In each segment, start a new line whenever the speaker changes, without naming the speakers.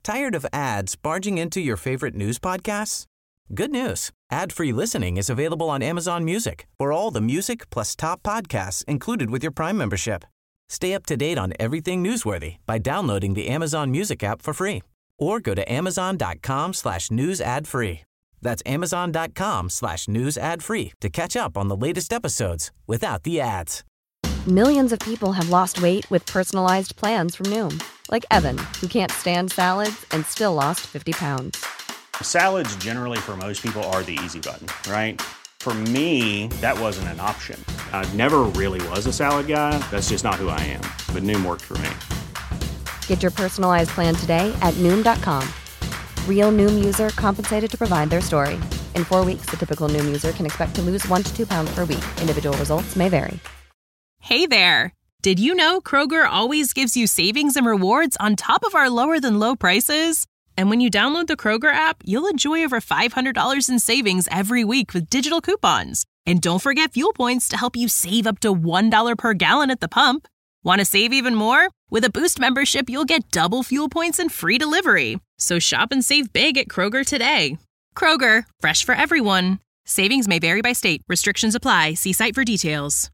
Tired of ads barging into your favorite news podcasts? Good news. Ad-free listening is available on Amazon Music for all the music plus top podcasts included with your Prime membership. Stay up to date on everything newsworthy by downloading the Amazon Music app for free or go to amazon.com/news ad free. That's amazon.com/news ad free to catch up on the latest episodes without the ads.
Millions of people have lost weight with personalized plans from Noom. Like Evan, who can't stand salads and still lost 50 pounds.
Salads generally for most people are the easy button, right? For me, that wasn't an option. I never really was a salad guy. That's just not who I am. But Noom worked for me.
Get your personalized plan today at Noom.com. Real Noom user compensated to provide their story. In 4 weeks, the typical Noom user can expect to lose 1 to 2 pounds per week. Individual results may vary.
Hey there! Did you know Kroger always gives you savings and rewards on top of our lower-than-low prices? And when you download the Kroger app, you'll enjoy over $500 in savings every week with digital coupons. And don't forget fuel points to help you save up to $1 per gallon at the pump. Want to save even more? With a Boost membership, you'll get double fuel points and free delivery. So shop and save big at Kroger today. Kroger, fresh for everyone. Savings may vary by state. Restrictions apply. See site for details.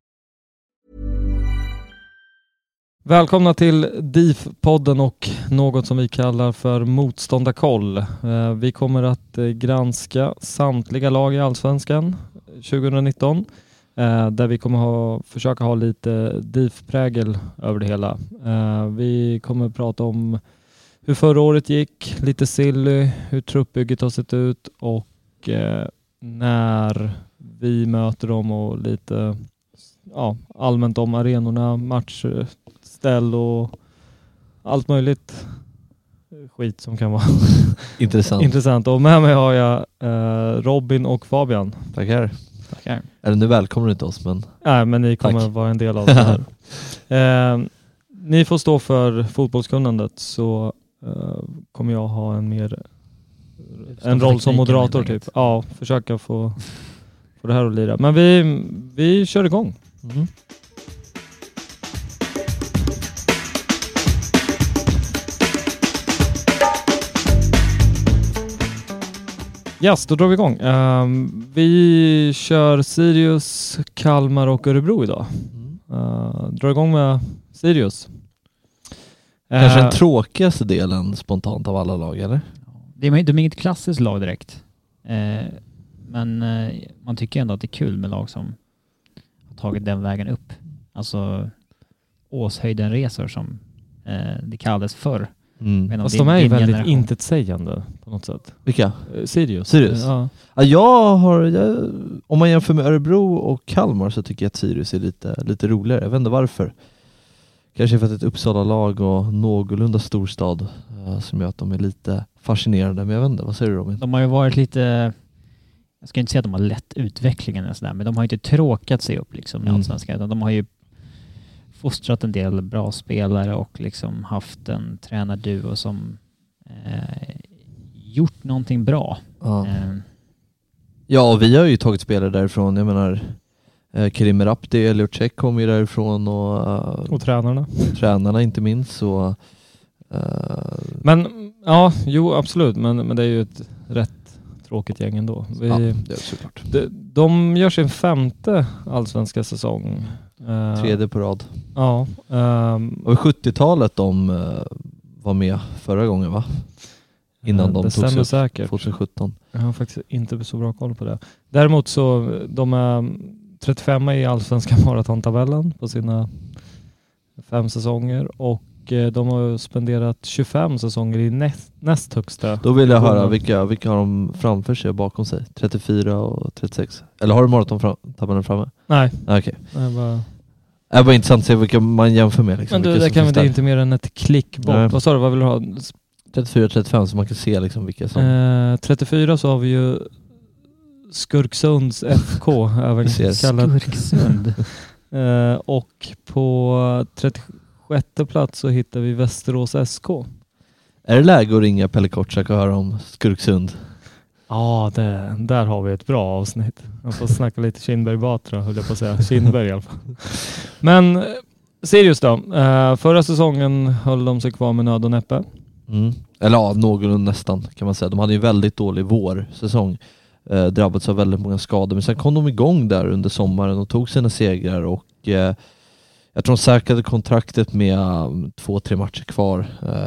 Välkomna till DIF-podden och något som vi kallar för motståndarkoll. Vi kommer att granska samtliga lag i Allsvenskan 2019. Där vi kommer försöka ha lite DIF-prägel över det hela. Vi kommer att prata om hur förra året gick, lite silly, hur truppbygget har sett ut och när vi möter dem och lite allmänt om arenorna, matchställ och allt möjligt skit som kan vara intressant. Och med mig har jag Robin och Fabian.
Tackar. Eller nu välkomnar du inte oss, men...
Nej, men ni kommer vara en del av det här. Ni får stå för fotbollskunnandet, så kommer jag ha en roll som moderator typ. Ja, försöka få det här att lira. Men vi kör igång. Mm. Yes, då drar vi igång. Vi kör Sirius, Kalmar och Örebro idag. Drar igång med Sirius.
Kanske den tråkigaste delen spontant av alla lag, eller?
De är inget klassiskt lag direkt. Men man tycker ändå att det är kul med lag som har tagit den vägen upp. Alltså Åshöjden-resor som det kallades förr.
Fast de är ju väldigt intetsägande på något sätt.
Vilka?
Sirius.
Ja. Om man jämför med Örebro och Kalmar så tycker jag att Sirius är lite roligare. Jag vet inte varför. Kanske för att ett Uppsala-lag och någorlunda storstad som gör att de är lite fascinerande. Men jag vet inte, vad säger du, Robin?
De har ju varit lite... Jag ska inte säga att de har lett utvecklingen och sådär, men de har inte tråkat sig upp liksom i Allsvenskan, utan de har ju fostrat en del bra spelare och liksom haft en tränarduo som gjort någonting bra.
Ja, och vi har ju tagit spelare därifrån. Jag menar, Kerim Rapti, Elliot Check kom ju därifrån
och
tränarna inte minst. Så,
Men ja, jo absolut, men det är ju ett rätt tråkigt gäng ändå.
Det är såklart.
De gör sin 5:e allsvenska säsong.
3:e på rad.
Ja.
Och 70-talet de var med förra gången, va? Innan de tog sig säkert 2017.
Jag har faktiskt inte så bra koll på det. Däremot så de är 35 i allsvenska maratontabellen på sina 5 säsonger och de har spenderat 25 säsonger i näst högsta.
Då vill jag höra vilka har de framför sig och bakom sig? 34 och 36. Eller har du maratontabellen framme?
Nej.
Okej. Det är bara intressant att se vilka man jämför med. Liksom,
men det kan det är inte mer än ett klick bort. Nej. Vad sa du, vad vill du ha?
34-35 så man kan se liksom vilka som...
34 så har vi ju Skurksunds FK. även kallad
Skurksund.
Och på 36 plats så hittar vi Västerås SK.
Är det läge att ringa Pelle Kortsak och höra om Skurksund?
Ja, där har vi ett bra avsnitt. Man får snacka lite Kindberg-Batra, höll jag på att säga. Kindberg i alla fall. Men Sirius då. Förra säsongen höll de sig kvar med nöd och näppe.
Eller ja, någorlunda nästan kan man säga. De hade ju en väldigt dålig vårsäsong. Drabbats av väldigt många skador. Men sen kom de igång där under sommaren och tog sina segrar. Och jag tror de säkrade kontraktet med 2-3 matcher kvar.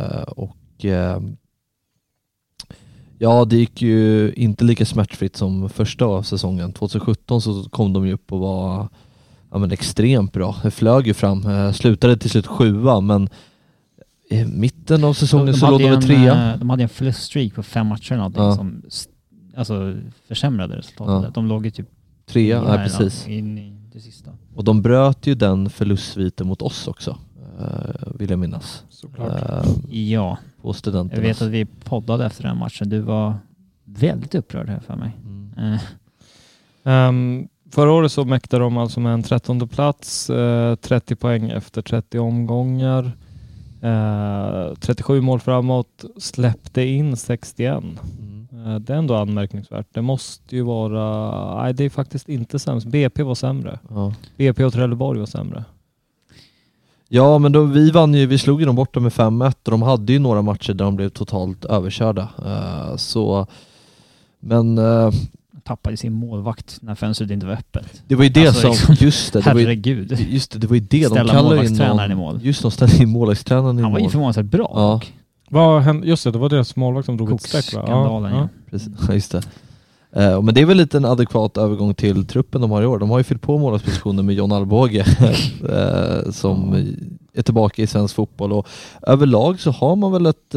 Ja, det gick ju inte lika smärtfritt som första säsongen. 2017 så kom de ju upp och var extremt bra. Det flög ju fram. Slutade till slut 7, men i mitten av säsongen så låg de 3.
De hade en förluststreak på 5 matcher eller någonting som försämrade resultatet. De låg ju typ
3, precis.
In i det sista.
Och de bröt ju den förlustsviten mot oss också, vill jag minnas.
Såklart.
Ja.
På studenterna.
Jag vet att vi poddade efter den matchen. Du var väldigt upprörd här för mig.
Förra året så mäktade de alltså med en 13:e plats, 30 poäng efter 30 omgångar, 37 mål framåt, släppte in 61. Det är ändå anmärkningsvärt. Det måste ju vara... Nej, det är faktiskt inte sämst. BP var sämre. Ja. BP och Trelleborg var sämre.
Ja, men vi slog ju dem borta med 5-1 och de hade ju några matcher där de blev totalt överkörda.
Tappade sin målvakt när fönstret inte var öppet.
Det var ju det som... Just det.
Herregud.
Det var ju det de kallade in någon...
i mål.
Just de ställde in målvaktstränaren i mål.
Han var ju förvånansvärt bra.
Ja.
Just det var deras målvakt som drog ett streck.
Skandalen, ja.
Precis, just det. Men det är väl lite en adekvat övergång till truppen de har i år. De har ju fyllt på målvaktspositionen med John Alvbåge som är tillbaka i svensk fotboll. Och överlag så har man väl ett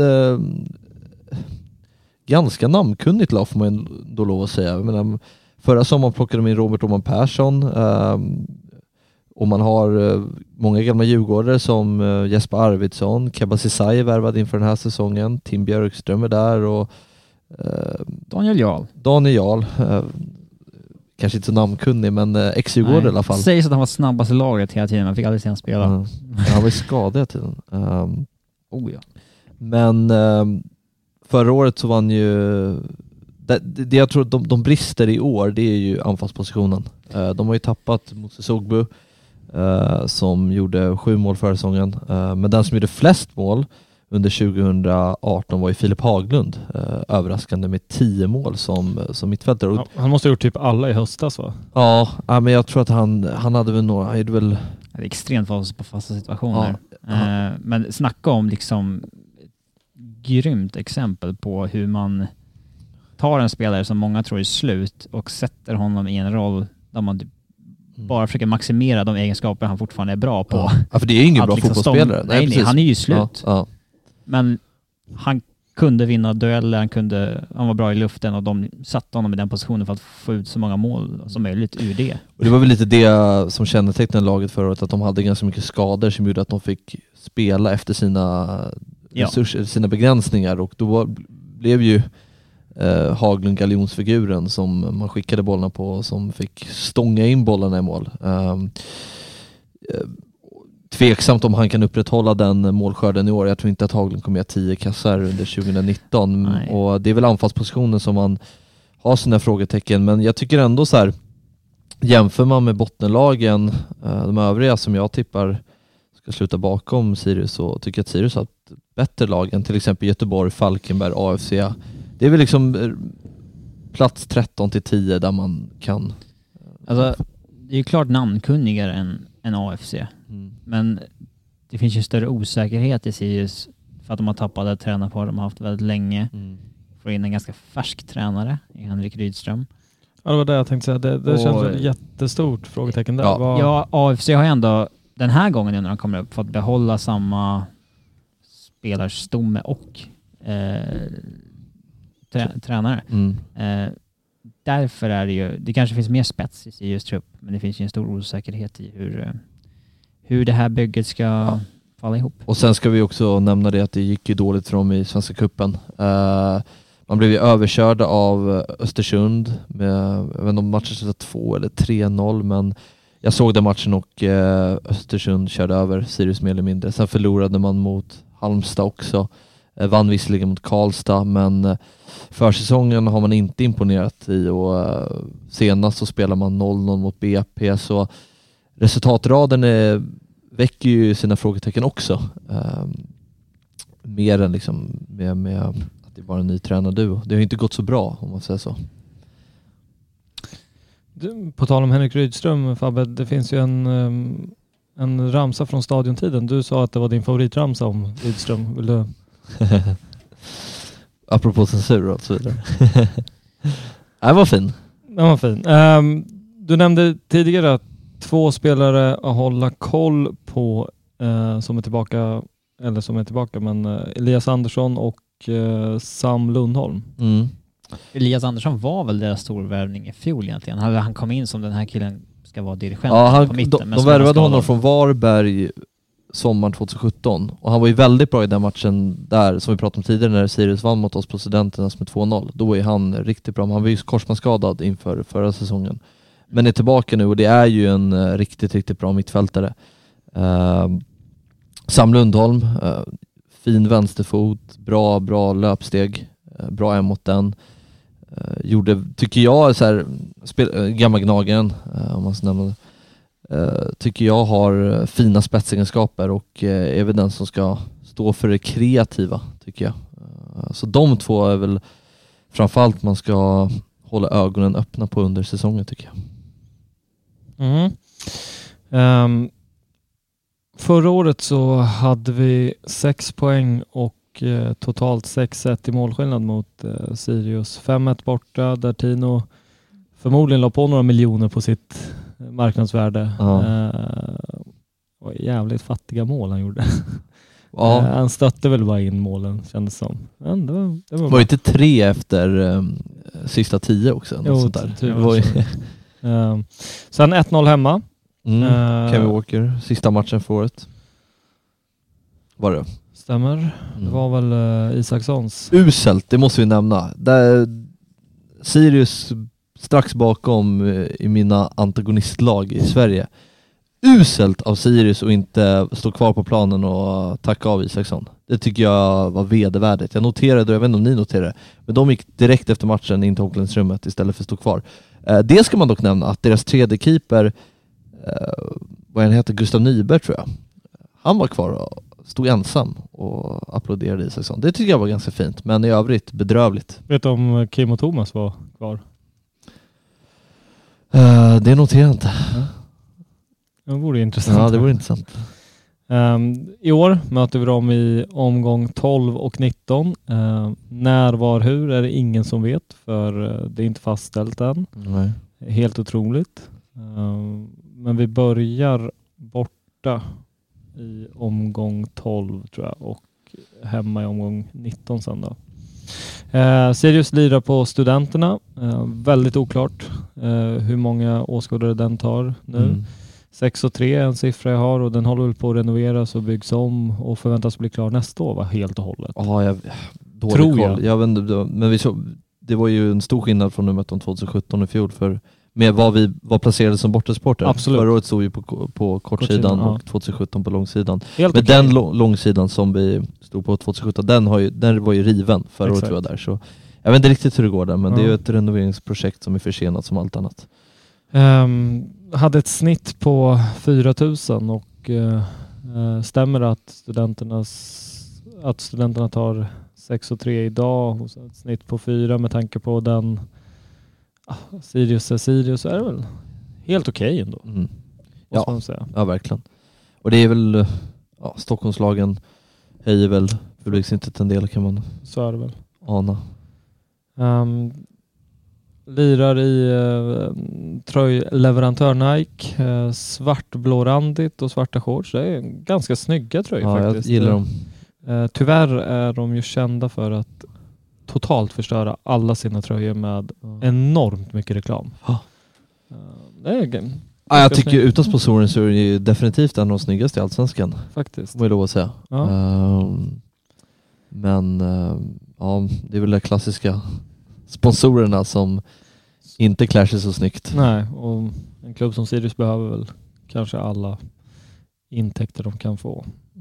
ganska namnkunnigt lag, får man då lov att säga. Jag menar, förra sommaren plockade de in Robert Åman Persson. Och man har många gamla djurgårdare som Jesper Arvidsson, Kebba Sisai värvad inför den här säsongen. Tim Björkström är där och
Daniel
Jarl. Kanske inte så namnkunnig, men ex-djurgårdare i alla fall.
Sägs att han var snabbast i laget hela tiden, men fick aldrig se han spela.
Han var ju skadad hela tiden.
Ja.
Men förra året så vann ju... Det jag tror de brister i år, det är ju anfallspositionen. De har ju tappat Moses Sogbu som gjorde 7 mål förra säsongen. Men den som gjorde flest mål under 2018 var ju Filip Haglund. Överraskande med 10 mål som mittfältare.
Ja, han måste ha gjort typ alla i höstas, va?
Ja, men jag tror att han hade väl några... Det är
extremt på fasta situationer. Ja. Men snacka om liksom grymt exempel på hur man tar en spelare som många tror är slut och sätter honom i en roll där man bara försöker maximera de egenskaper han fortfarande är bra på.
Ja, för det är ju ingen bra liksom fotbollsspelare.
Nej, han är ju slut.
Ja.
Men han kunde vinna dueller, han var bra i luften och de satte honom i den positionen för att få ut så många mål som möjligt ur det.
Och det var väl lite det som kännetecknade laget förra året, att de hade ganska mycket skador som gjorde att de fick spela efter sina resurser, sina begränsningar, och då blev ju Haglund galjonsfiguren som man skickade bollarna på, som fick stånga in bollarna i mål. Tveksamt om han kan upprätthålla den målskörden i år. Jag tror inte att Haglund kommer att 10 kassar under 2019. Nej. Och det är väl anfallspositionen som man har sina frågetecken. Men jag tycker ändå så här, jämför man med bottenlagen, de övriga som jag tippar ska sluta bakom Sirius, så tycker jag att Sirius har ett bättre lag än till exempel Göteborg, Falkenberg, AFC. Det är väl liksom plats 13-10 där man kan...
Alltså, det är ju klart namnkunnigare än AFC. Men det finns ju större osäkerhet i Sirius för att de har tappat ett tränarpar de har haft väldigt länge. Får in en ganska färsk tränare i Henrik Rydström.
Ja, det var det jag tänkte säga. Det känns som ett jättestort frågetecken där.
Ja, AFC har ju ändå den här gången när de kommer upp fått behålla samma spelarstomme och tränare. Därför är det ju, det kanske finns mer spets i Sirius trupp, men det finns ju en stor osäkerhet i hur det här bygget ska falla ihop. Och sen ska vi också nämna det att det gick ju dåligt för dem i Svenska cupen. Man blev ju överkörda av Östersund med, jag vet inte om matchen slutade 2 eller 3-0, men jag såg den matchen och Östersund körde över Sirius mer eller mindre. Sen förlorade man mot Halmstad också. Vann visserligen mot Karlstad, men försäsongen har man inte imponerat i, och senast så spelar man 0-0 mot BP, så resultatraden väcker ju sina frågetecken också.
mer än liksom med att det är bara en ny tränarduo. Det har inte gått så bra om man säger så.
På tal om Henrik Rydström, Fabbe, det finns ju en ramsa från stadiontiden. Du sa att det var din favoritramsa om Rydström. Vill du?
Apropå censur och så vidare. Det var fin.
Den var fin. Du nämnde tidigare att 2 spelare att hålla koll på som är tillbaka, men Elias Andersson och Sam Lundholm.
Mm.
Elias Andersson var väl deras storvärvning i fjol egentligen. Han kom in som den här killen ska vara dirigent på mitten.
De värvade honom från Varberg sommaren 2017 och han var ju väldigt bra i den matchen där som vi pratade om tidigare när Sirius vann mot oss på Studenternas med 2-0. Då är han riktigt bra, men han var ju korsbandsskadad inför förra säsongen. Men är tillbaka nu och det är ju en riktigt bra mittfältare. Sam Lundholm, fin vänsterfot, bra löpsteg, bra mot den. Gjorde, tycker jag, så här, gamla Gnagaren, om man ska nämna det. Tycker jag har fina spetsegenskaper och är väl den som ska stå för det kreativa, tycker jag. Så de 2 är väl framförallt man ska hålla ögonen öppna på under säsongen, tycker jag.
Förra året så hade vi 6 poäng och totalt 6-1 i målskillnad mot Sirius. 5-1 borta där Tino förmodligen la på några miljoner på sitt marknadsvärde. Och jävligt fattiga mål han gjorde. Ja. Han stötte väl bara in målen, kändes som. Men det var
inte 3 efter sista 10 också?
Jo,
sånt där.
Sen 1-0 hemma.
Kevin Walker, sista matchen för året. Var det?
Stämmer. Det var väl Isakssons.
Uselt, det måste vi nämna. Där Sirius strax bakom i mina antagonistlag i Sverige. Uselt av Sirius och inte stå kvar på planen och tacka av Isaksson. Det tycker jag var vedervärdigt. Jag noterade, jag vet inte om ni noterade, men de gick direkt efter matchen in till omklädningsrummet istället för att stå kvar. Det ska man dock nämna att deras tredje keeper, vad han heter, Gustav Nyberg tror jag. Han var kvar och stod ensam och applåderade Isaksson. Det tycker jag var ganska fint, men i övrigt bedrövligt.
Vet du om Kim och Thomas var kvar?
Det noterar jag inte.
Det vore intressant.
Ja, det vore intressant.
I år möter vi dem i omgång 12 och 19. När, var, hur är det ingen som vet, för det är inte fastställt än.
Nej.
Helt otroligt. Men vi börjar borta i omgång 12 tror jag och hemma i omgång 19 sen då. Sirius lirar på Studenterna. Väldigt oklart hur många åskådare den tar nu. 6-3 är en siffra jag har och den håller väl på att renoveras och byggs om och förväntas bli klar nästa år, helt och hållet.
Ja,
tror jag.
Jag vet inte, men det var ju en stor skillnad från numret 2017 i fjol för med vad vi var placerade som bortasporter.
Absolut.
Förra året stod vi på kortsidan och 2017 på långsidan.
Helt
men
okej.
den långsidan som vi stod på 2017, den var ju riven förra året var där. Så jag vet inte riktigt hur det går där, men det är ju ett renoveringsprojekt som är försenat som allt annat.
Hade ett snitt på 4000 och stämmer att studenterna tar 6-3 idag och ett snitt på 4 med tanke på den Sirius så är det väl helt okej ändå. Måste man säga.
Ja, verkligen. Och det är väl Stockholmslagen höjer väl publiksnittet en del, kan man
så är det väl
ana.
Lirar i tröjleverantör Nike, svartblårandigt och svarta shorts. Det är ganska snygga tröjor faktiskt.
Jag gillar dem.
Tyvärr är de ju kända för att totalt förstöra alla sina tröjor med enormt mycket reklam. Det är
jag tycker utan sponsoren så är det ju definitivt en av de snyggaste i Allsvenskan.
Faktiskt.
Vad jag lov att säga.
Ja.
Men det är väl de klassiska sponsorerna som inte klär sig så snyggt.
Nej, och en klubb som Sirius behöver väl kanske alla intäkter de kan få.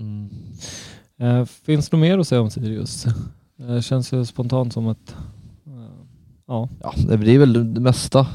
Finns det mer att säga om Sirius? Det känns ju spontant som ett...
det är väl det mesta.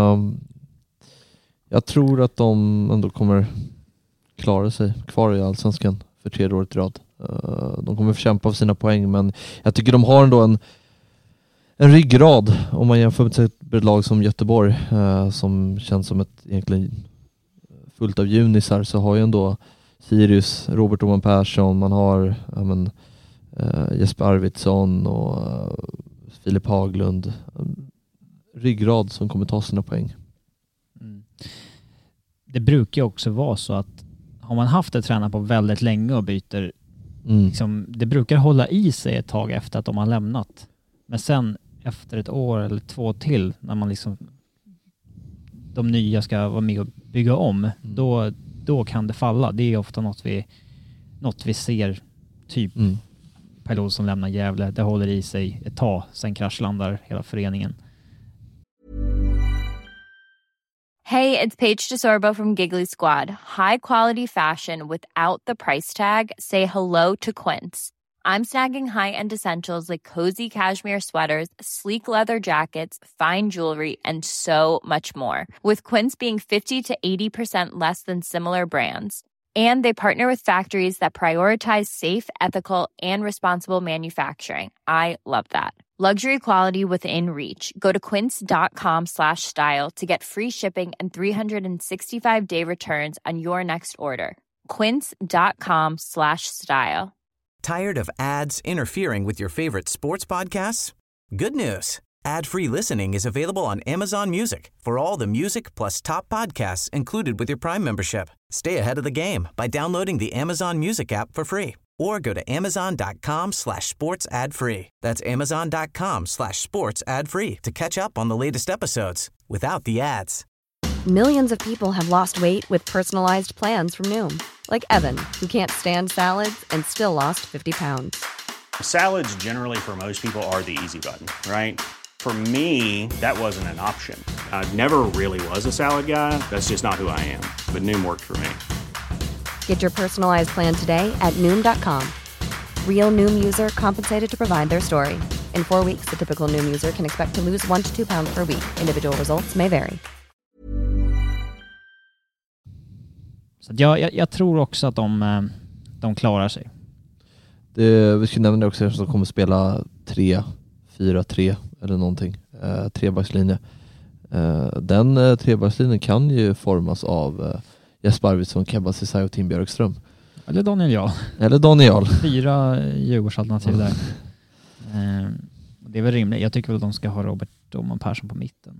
Jag tror att de ändå kommer klara sig kvar i Allsvenskan för 3 året i rad. De kommer kämpa för sina poäng, men jag tycker de har ändå en ryggrad om man jämför med ett lag som Göteborg som känns som ett egentligen fullt av junisar, så har ju ändå Sirius, Robert Oman Persson, man har Jesper Arvidsson och Filip Haglund, ryggrad som kommer ta sina poäng.
Det brukar ju också vara så att har man haft ett tränare på väldigt länge och byter, liksom, det brukar hålla i sig ett tag efter att de har lämnat. Men sen efter ett år eller 2 till, när man liksom de nya ska vara med och bygga om, då kan det falla. Det är ofta något vi ser, typ Per Olsson lämnar Gävle, det håller i sig ett tag, sen kraschlandar hela föreningen.
Hey, it's Paige DeSorbo from Giggly Squad. High quality fashion without the price tag. Say hello to Quince. I'm snagging high-end essentials like cozy cashmere sweaters, sleek leather jackets, fine jewelry, and so much more. With Quince being 50 to 80% less than similar brands. And they partner with factories that prioritize safe, ethical, and responsible manufacturing. I love that. Luxury quality within reach. Go to quince.com/style to get free shipping and 365-day returns on your next order. Quince.com/style.
Tired of ads interfering with your favorite sports podcasts? Good news. Ad-free listening is available on Amazon Music for all the music plus top podcasts included with your Prime membership. Stay ahead of the game by downloading the Amazon Music app for free or go to amazon.com/sports ad free. That's amazon.com/sports ad free to catch up on the latest episodes without the ads.
Millions of people have lost weight with personalized plans from Noom. Like Evan, who can't stand salads and still lost 50 pounds.
Salads generally for most people are the easy button, right? For me, that wasn't an option. I never really was a salad guy. That's just not who I am. But Noom worked for me.
Get your personalized plan today at Noom.com. Real Noom user compensated to provide their story. In 4 weeks, the typical Noom user can expect to lose 1 to 2 pounds per week. Individual results may vary.
Så jag tror också att de klarar sig.
Vi ska nämna också att de kommer spela 3-4-3 eller någonting. Trebackslinje. Den trebackslinjen kan ju formas av Jesper Arvidsson, Kebba Ceesay och Tim Björkström.
Eller
Daniel Jarl.
4 Djurgårdsalternativ där. Det är väl rimligt. Jag tycker väl att de ska ha Robert Oman Persson på mitten.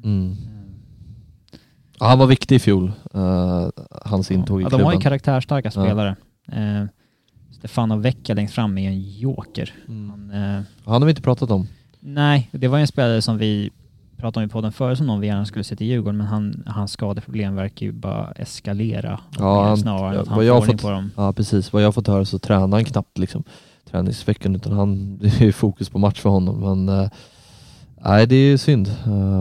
Ja, han var viktig i fjol. Hans intåg i klubben.
De har ju karaktärstarka spelare. Stefano Vecchia längst fram är en joker. Han
har vi inte pratat om.
Nej, det var en spelare som vi pratade om i podden förr som någon vi gärna skulle se till Djurgården, men hans skadeproblem verkar ju bara eskalera. Snarare än att han får in på dem.
Ja, precis. Vad jag har fått höra så tränar han knappt liksom träningsveckan, utan det är fokus på match för honom. Men nej, det är ju synd.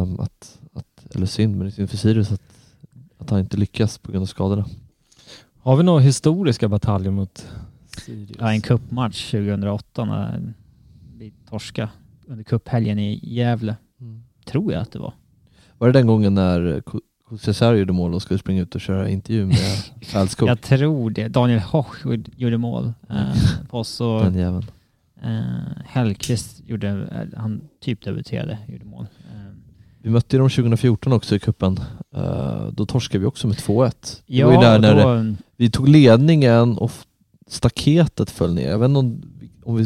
Eller synd, men det är synd för Sirius att han inte lyckas på grund av skadorna.
Har vi några historiska bataljer mot Sirius?
Ja, en cupmatch 2008 när vi torska under cuphelgen i Gävle. Tror jag att det var. Var
det den gången när Cesar gjorde mål och skulle springa ut och köra intervju med Fältskog?
Jag tror det. Daniel Hoch gjorde mål på oss, och
den jäveln.
Hellqvist han typ debuterade, gjorde mål.
Vi mötte dem 2014 också i kuppen. Då torskade vi också med 2-1.
Ja,
det var ju där när vi tog ledningen och staketet föll ner. Jag vet inte om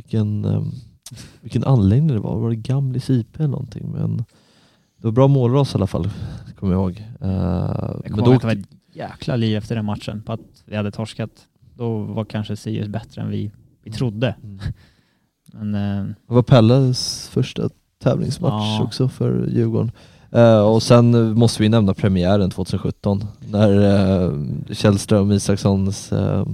vilken anläggning det var. Var det Gamlis IP eller någonting? Men det var bra målras i alla fall, kommer jag ihåg.
Jag kommer ihåg att det var ett jäkla liv efter den matchen på att vi hade torskat. Då var kanske Sirius bättre än vi trodde. Men,
det var Pelles första tävlingsmatch också för Djurgården. Och sen måste vi nämna premiären 2017 när Källström Isakssons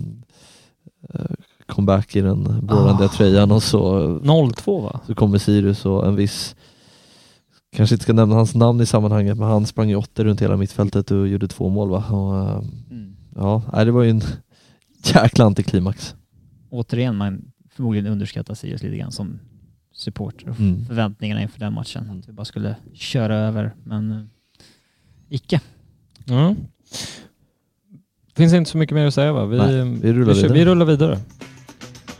comeback i den blårandiga tröjan, och så
02 va? Så
kommer Sirius och en viss, kanske inte ska nämna hans namn i sammanhanget, men han sprang ju 8 runt hela mittfältet och gjorde 2 mål va? Och, det var ju en jäkla antiklimax.
Återigen, man förmodligen underskattar Sirius lite grann som supporter och förväntningarna inför den matchen. Att vi bara skulle köra över, men icke.
Finns inte så mycket mer att säga va? Vi rullar vidare.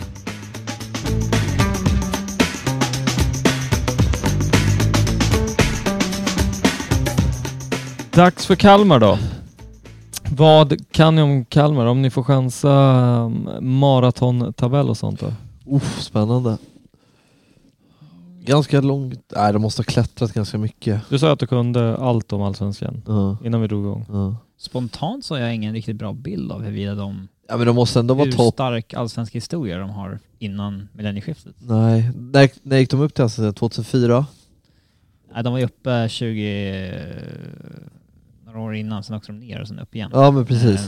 Dags för Kalmar då. Vad kan ni om Kalmar om ni får chansa maratontabell och sånt då?
Spännande. Ganska långt. Nej, de måste ha klättrat ganska mycket.
Du sa att du kunde allt om Allsvenskan innan vi drog igång.
Spontant så har jag ingen riktigt bra bild av huruvida
men de måste ändå vara
hur
topp.
stark allsvensk historia de har innan millennieskiftet.
Nej, när gick de upp till Allsvenskan? 2004?
Nej, de var ju uppe några år innan, sen åkte de ner och sen upp igen.
Ja, men precis.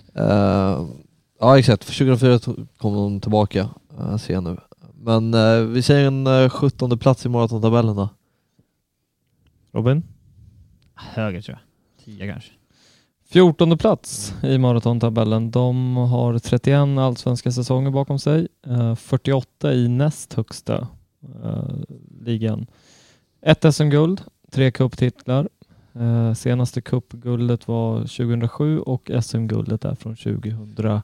Ja, exakt. För 2004 kom de tillbaka, ser jag nu. Men vi säger en 17:e plats i maratontabellen då.
Robin?
Högre tror jag. 10 kanske.
14:e plats i maratontabellen. De har 31 allsvenska säsonger bakom sig. 48 i näst högsta ligan. 1 SM-guld, 3 cuptitlar. Senaste cupguldet var 2007 och SM-guldet är från 2008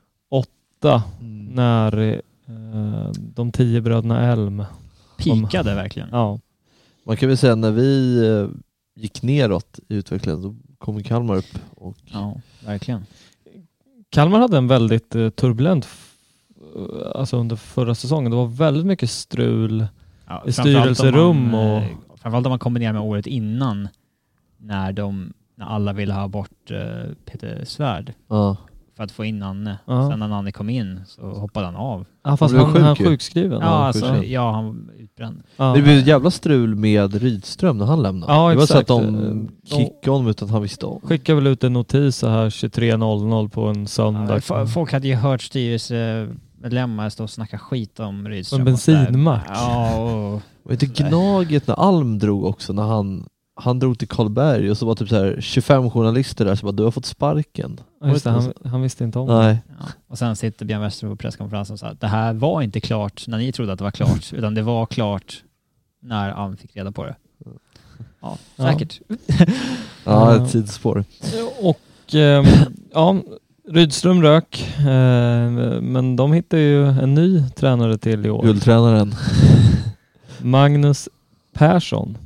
när de 10 bröderna Elm
pikade verkligen.
Ja.
Man kan väl säga när vi gick neråt i utvecklingen då kom Kalmar upp.
Ja, verkligen.
Kalmar hade en väldigt turbulent alltså under förra säsongen. Det var väldigt mycket strul i styrelserum och
framförallt om man kombinerar med året innan när alla ville ha bort Peter Svärd för att få in Nanne. Sen när Nanne kom in så hoppade han av.
Fast han sjukskriven.
Han var utbränd.
Det blev ett jävla strul med Rydström när han lämnade.
Ja,
det var
exakt.
så att de kickade honom utan att han visste om.
Skickade väl ut en notis så här 23:00 på en söndag.
Folk hade ju hört styrelsemedlemmar stå och snacka skit om Rydström.
En bensinmack.
Och inte Gnaget när Alm drog också, när han drog till Karlberg och så var typ så här 25 journalister där så bara, du har fått sparken.
Just det, han visste inte om
det.
Ja. Och sen sitter Björn Westerbo på presskonferensen och sa att det här var inte klart när ni trodde att det var klart, utan det var klart när Alm fick reda på det. Ja, säkert.
Ja, ett sidospår.
Och Rydström rök, men de hittade ju en ny tränare till i år.
Guldtränaren.
Magnus Persson.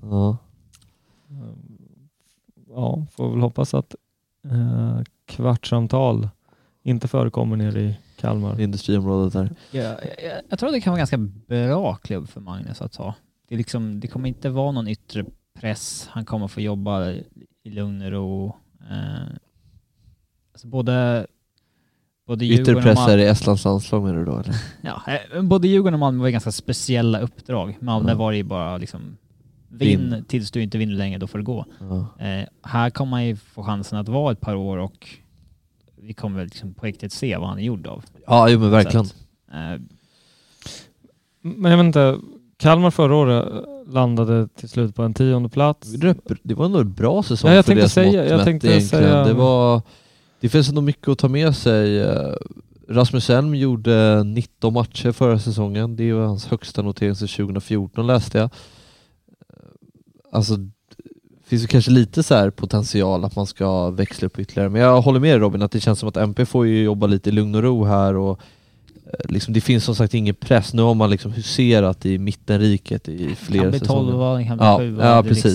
Ja,
får väl hoppas att kvartssamtal inte förekommer nere i Kalmar.
Industriområdet där.
Jag tror det kan vara ganska bra klubb för Magnus att ta. Det kommer inte vara någon yttre press. Han kommer få jobba i lugn och ro. Alltså både
yttre press är i Estlands landslag menar du då? Eller?
Ja, både Djurgården och Malmö var ganska speciella uppdrag. Malmö var ju bara liksom vinn tills du inte vinner längre, då får det gå. Här kommer man ju få chansen att vara ett par år och vi kommer väl liksom på riktigt se vad han är gjord av.
Ja, jo, men verkligen.
Men jag vet inte, Kalmar förra året landade till slut på en 10:e plats.
Det var ändå en bra säsong
jag
för
tänkte
det
säga.
Det finns ändå mycket att ta med sig. Rasmus Elm gjorde 19 matcher förra säsongen. Det var hans högsta notering sedan 2014 läste jag. Alltså finns det kanske lite så här potential att man ska växla upp ytterligare. Men jag håller med Robin att det känns som att MP får ju jobba lite i lugn och ro här och liksom, det finns som sagt ingen press. Nu har man liksom huserat i mittenriket i flera säsonger.
Det kan bli 12, det kan bli 7.
Ja, precis.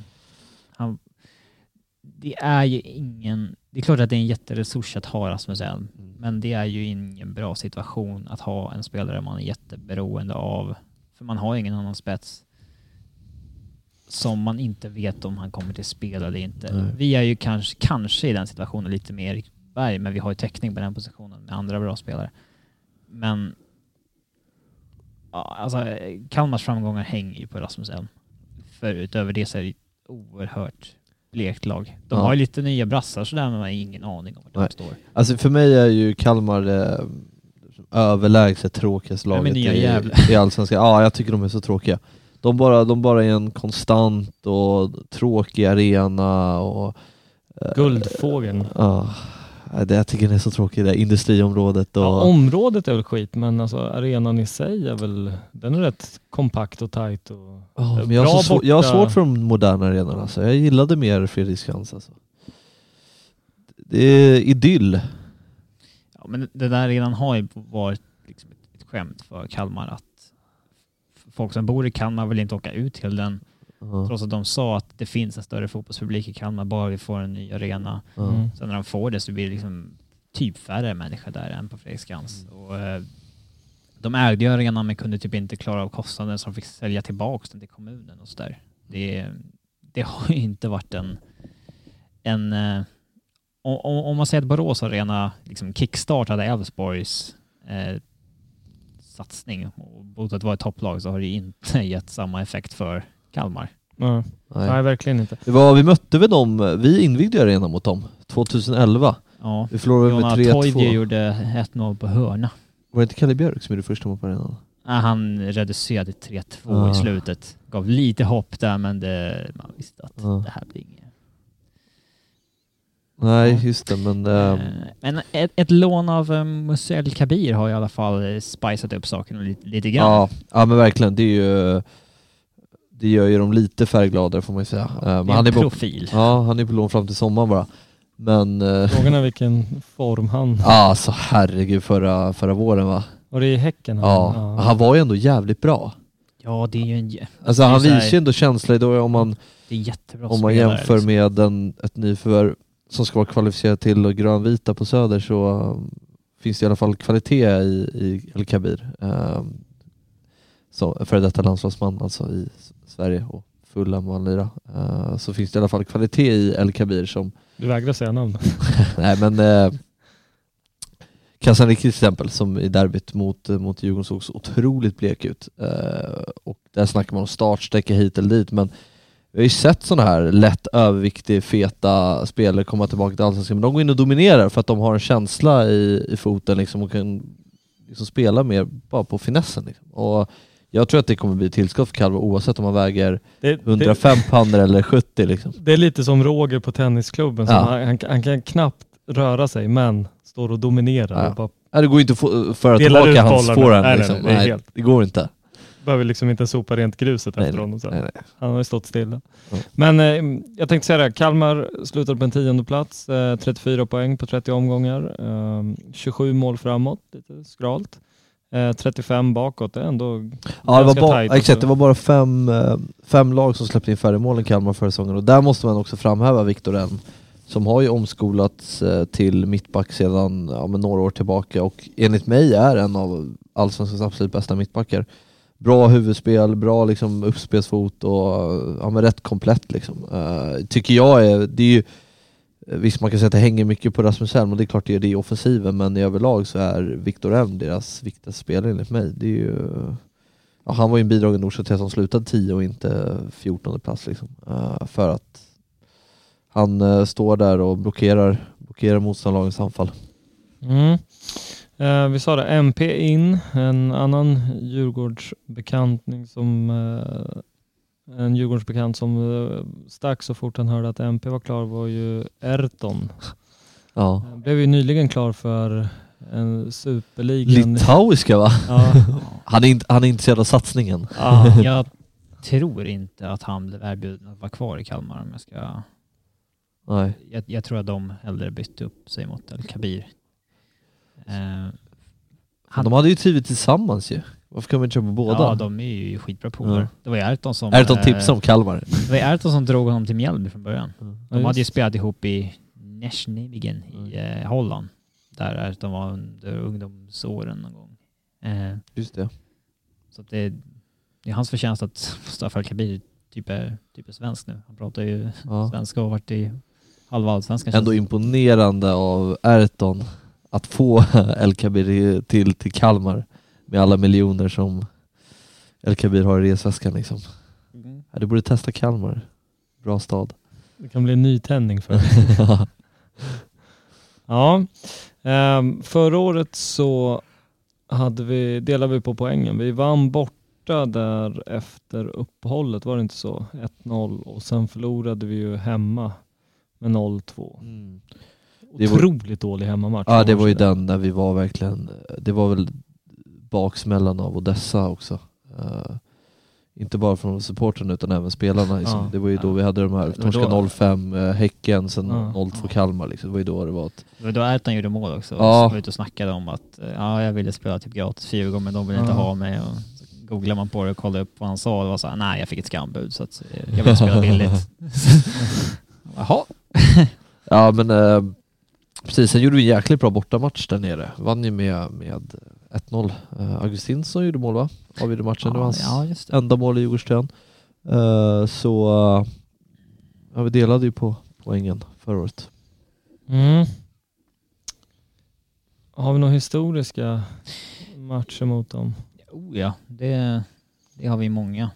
Det är ju det är klart att det är en jätteresurs att ha Rasmus Elm, men det är ju ingen bra situation att ha en spelare man är jätteberoende av. För man har ingen annan spets som man inte vet om han kommer till spel eller inte. Vi är ju kanske i den situationen lite mer Erik Berg, men vi har ju täckning på den positionen med andra bra spelare. Men alltså Kalmars framgångar hänger ju på Rasmus Elm. För utöver det så är det oerhört blekt lag. De har ju lite nya brassar så där, men man har ingen aning om var de står.
Alltså för mig är ju Kalmar överlägset tråkigaste laget i Allsvenskan. Ja, jag tycker de är så tråkiga. De bara är en konstant och tråkig arena och
Guldfågeln.
Jag tycker det är så tråkigt det industriområdet och
området är väl skit, men alltså arenan i sig är väl, den är rätt kompakt och tajt och
men jag har svårt för de moderna arenorna alltså. Jag gillade mer Fredriksskans alltså. Det är idyll.
Ja, men det där redan har ju varit liksom ett skämt för Kalmar att folk som bor i Kalmar vill inte åka ut till den. Trots att de sa att det finns en större fotbollspublik i Kalmar bara vi får en ny arena. Sen när de får det så blir det liksom typ färre människor där än på Fredriksskans. Och de ägde ju arenan men kunde typ inte klara av kostnaden, så de fick sälja tillbaka den till kommunen och så där. Det har ju inte varit om man säger att Borås arena liksom kickstartade Elfsborgs satsning och mot att vara ett topplag, så har det inte gett samma effekt för Kalmar.
Nej, verkligen inte.
Vi mötte väl dem, vi invigde arenan mot dem 2011.
Ja.
Vi förlorade med 3-2.
Toivje gjorde 1-0 på hörna.
Var det inte Kalle Björk som gjorde första mål på arenan?
Han reducerade 3-2 i slutet. Gav lite hopp där, men man visste att det här blir inget.
Nej, just det, men...
Men ett lån av Musel Kabir har i alla fall spicat upp saken lite grann.
Ja, men verkligen. Det gör ju dem lite färggladare, får man ju säga. Men han är
profil.
Han är på lån fram till sommaren bara. Men...
Frågan är vilken form han...
Alltså herregud, förra våren va?
Och det är i Häcken.
Han var ju ändå jävligt bra.
Ja, det är ju en...
Alltså han visar ju ändå känsla då om man...
Det är jättebra
om man jämför med ett nyförvärv som ska vara kvalificerad till grönvita på Söder, så finns det i alla fall kvalitet i El Kabir. Så för detta landslagsman alltså i Sverige och fulla manlira. Så finns det i alla fall kvalitet i El Kabir som...
Du vägrar säga namn.
Nej, men Kasanrik till exempel, som i derbyt mot Djurgården såg så otroligt blek ut. Och där snackar man om startsträcka hit eller dit, men vi har ju sett sådana här lätt överviktiga, feta spelare komma tillbaka till allsvenskan, men de går in och dominerar för att de har en känsla i foten liksom, och kan liksom spela mer bara på finessen liksom. Och jag tror att det kommer bli tillskott för Kalmar oavsett om man väger 105 pannor eller 70 liksom.
Det är lite som Roger på tennisklubben. Han kan knappt röra sig, men står och dominerar. Och bara
det går inte att föra tillbaka hans forehand. Liksom. Nej, det går inte.
Behöver liksom inte sopa rent gruset efter honom.
Nej.
Han har ju stått stilla. Men jag tänkte säga det. Kalmar slutade på en 10:e plats. 34 poäng på 30 omgångar. 27 mål framåt. Lite skralt. 35 bakåt. Det är ändå
det var bara fem lag som släppte in färre mål än Kalmar förra säsongen. Och där måste man också framhäva Viktor Elm, som har ju omskolats till mittback sedan några år tillbaka, och enligt mig är en av allsvenskans absolut bästa mittbackar. Bra huvudspel, bra liksom uppspelsfot och men rätt komplett liksom. Tycker jag det är ju, visst man kan säga att det hänger mycket på Rasmus Elm, och det är klart det är det i offensiven, men i överlag så är Viktor Elm deras viktigaste spelare enligt mig. Det är ju, han var ju en bidragande orsak till att han slutade 10 och inte 14:e plats liksom. För att han står där och blockerar motståndarlagens anfall.
Vi sa det, MP in, en annan Djurgårdsbekant som stack så fort han hörde att MP var klar var ju Ayrton.
Ja.
Han blev ju nyligen klar för en superligan.
Litauiska va? Ja. Han är intresserad av satsningen.
Ja, jag tror inte att han blev erbjuden att vara kvar i Kalmar om jag ska...
Nej.
Jag tror att de hellre bytte upp sig mot El Kabir.
De hade ju trivit tillsammans ju. Varför kan man inte köpa båda?
Ja, de är ju skitbra polare. Ja. Det var ju
Ayrton tipsade om Kalmar.
Det var Ayrton som drog honom till Mjällby från början. De hade ju spelat ihop i Nijmegen i Holland. Där Ayrton var under ungdomsåren någon gång.
Just det.
Så att det är hans förtjänst att Mustafa El Kabir typ är svensk nu. Han pratar ju svenska och har varit i halva allsvenskan.
Ändå imponerande av Ayrton att få El Kabir till Kalmar med alla miljoner som El Kabir har i resväskan liksom. Du borde testa Kalmar. Bra stad.
Det kan bli en ny tändning för Ja. Förra året så delade vi på poängen. Vi vann borta där efter uppehållet, var det inte så? 1-0, och sen förlorade vi ju hemma med 0-2. Otroligt dålig hemmamatch.
Ja, det var ju den där vi var verkligen, det var väl baksmällan av Odessa också. Inte bara från supporten utan även spelarna liksom. Det var ju då vi hade de här torska 0-5 Häcken, sen 0-2 Kalmar liksom. Det var ju då det var
det var då Ayrton gjorde mål också. Så var ute och snackade om att jag ville spela typ gratis 4 gånger, men de ville inte ha mig, och googlar man på det och kollar upp vad han sa. Det var så här, nej jag fick ett skambud så att jag vill spela billigt. Jaha.
Ja men precis, sen gjorde vi en jäkligt bra bortamatch där nere. Vann ju med 1-0. Augustinsson gjorde mål va? Avgjorde matchen. Det var hans enda mål i Djurgårdströjan. Vi delade ju på poängen förra året.
Har vi några historiska matcher mot dem?
Ja, det har vi många.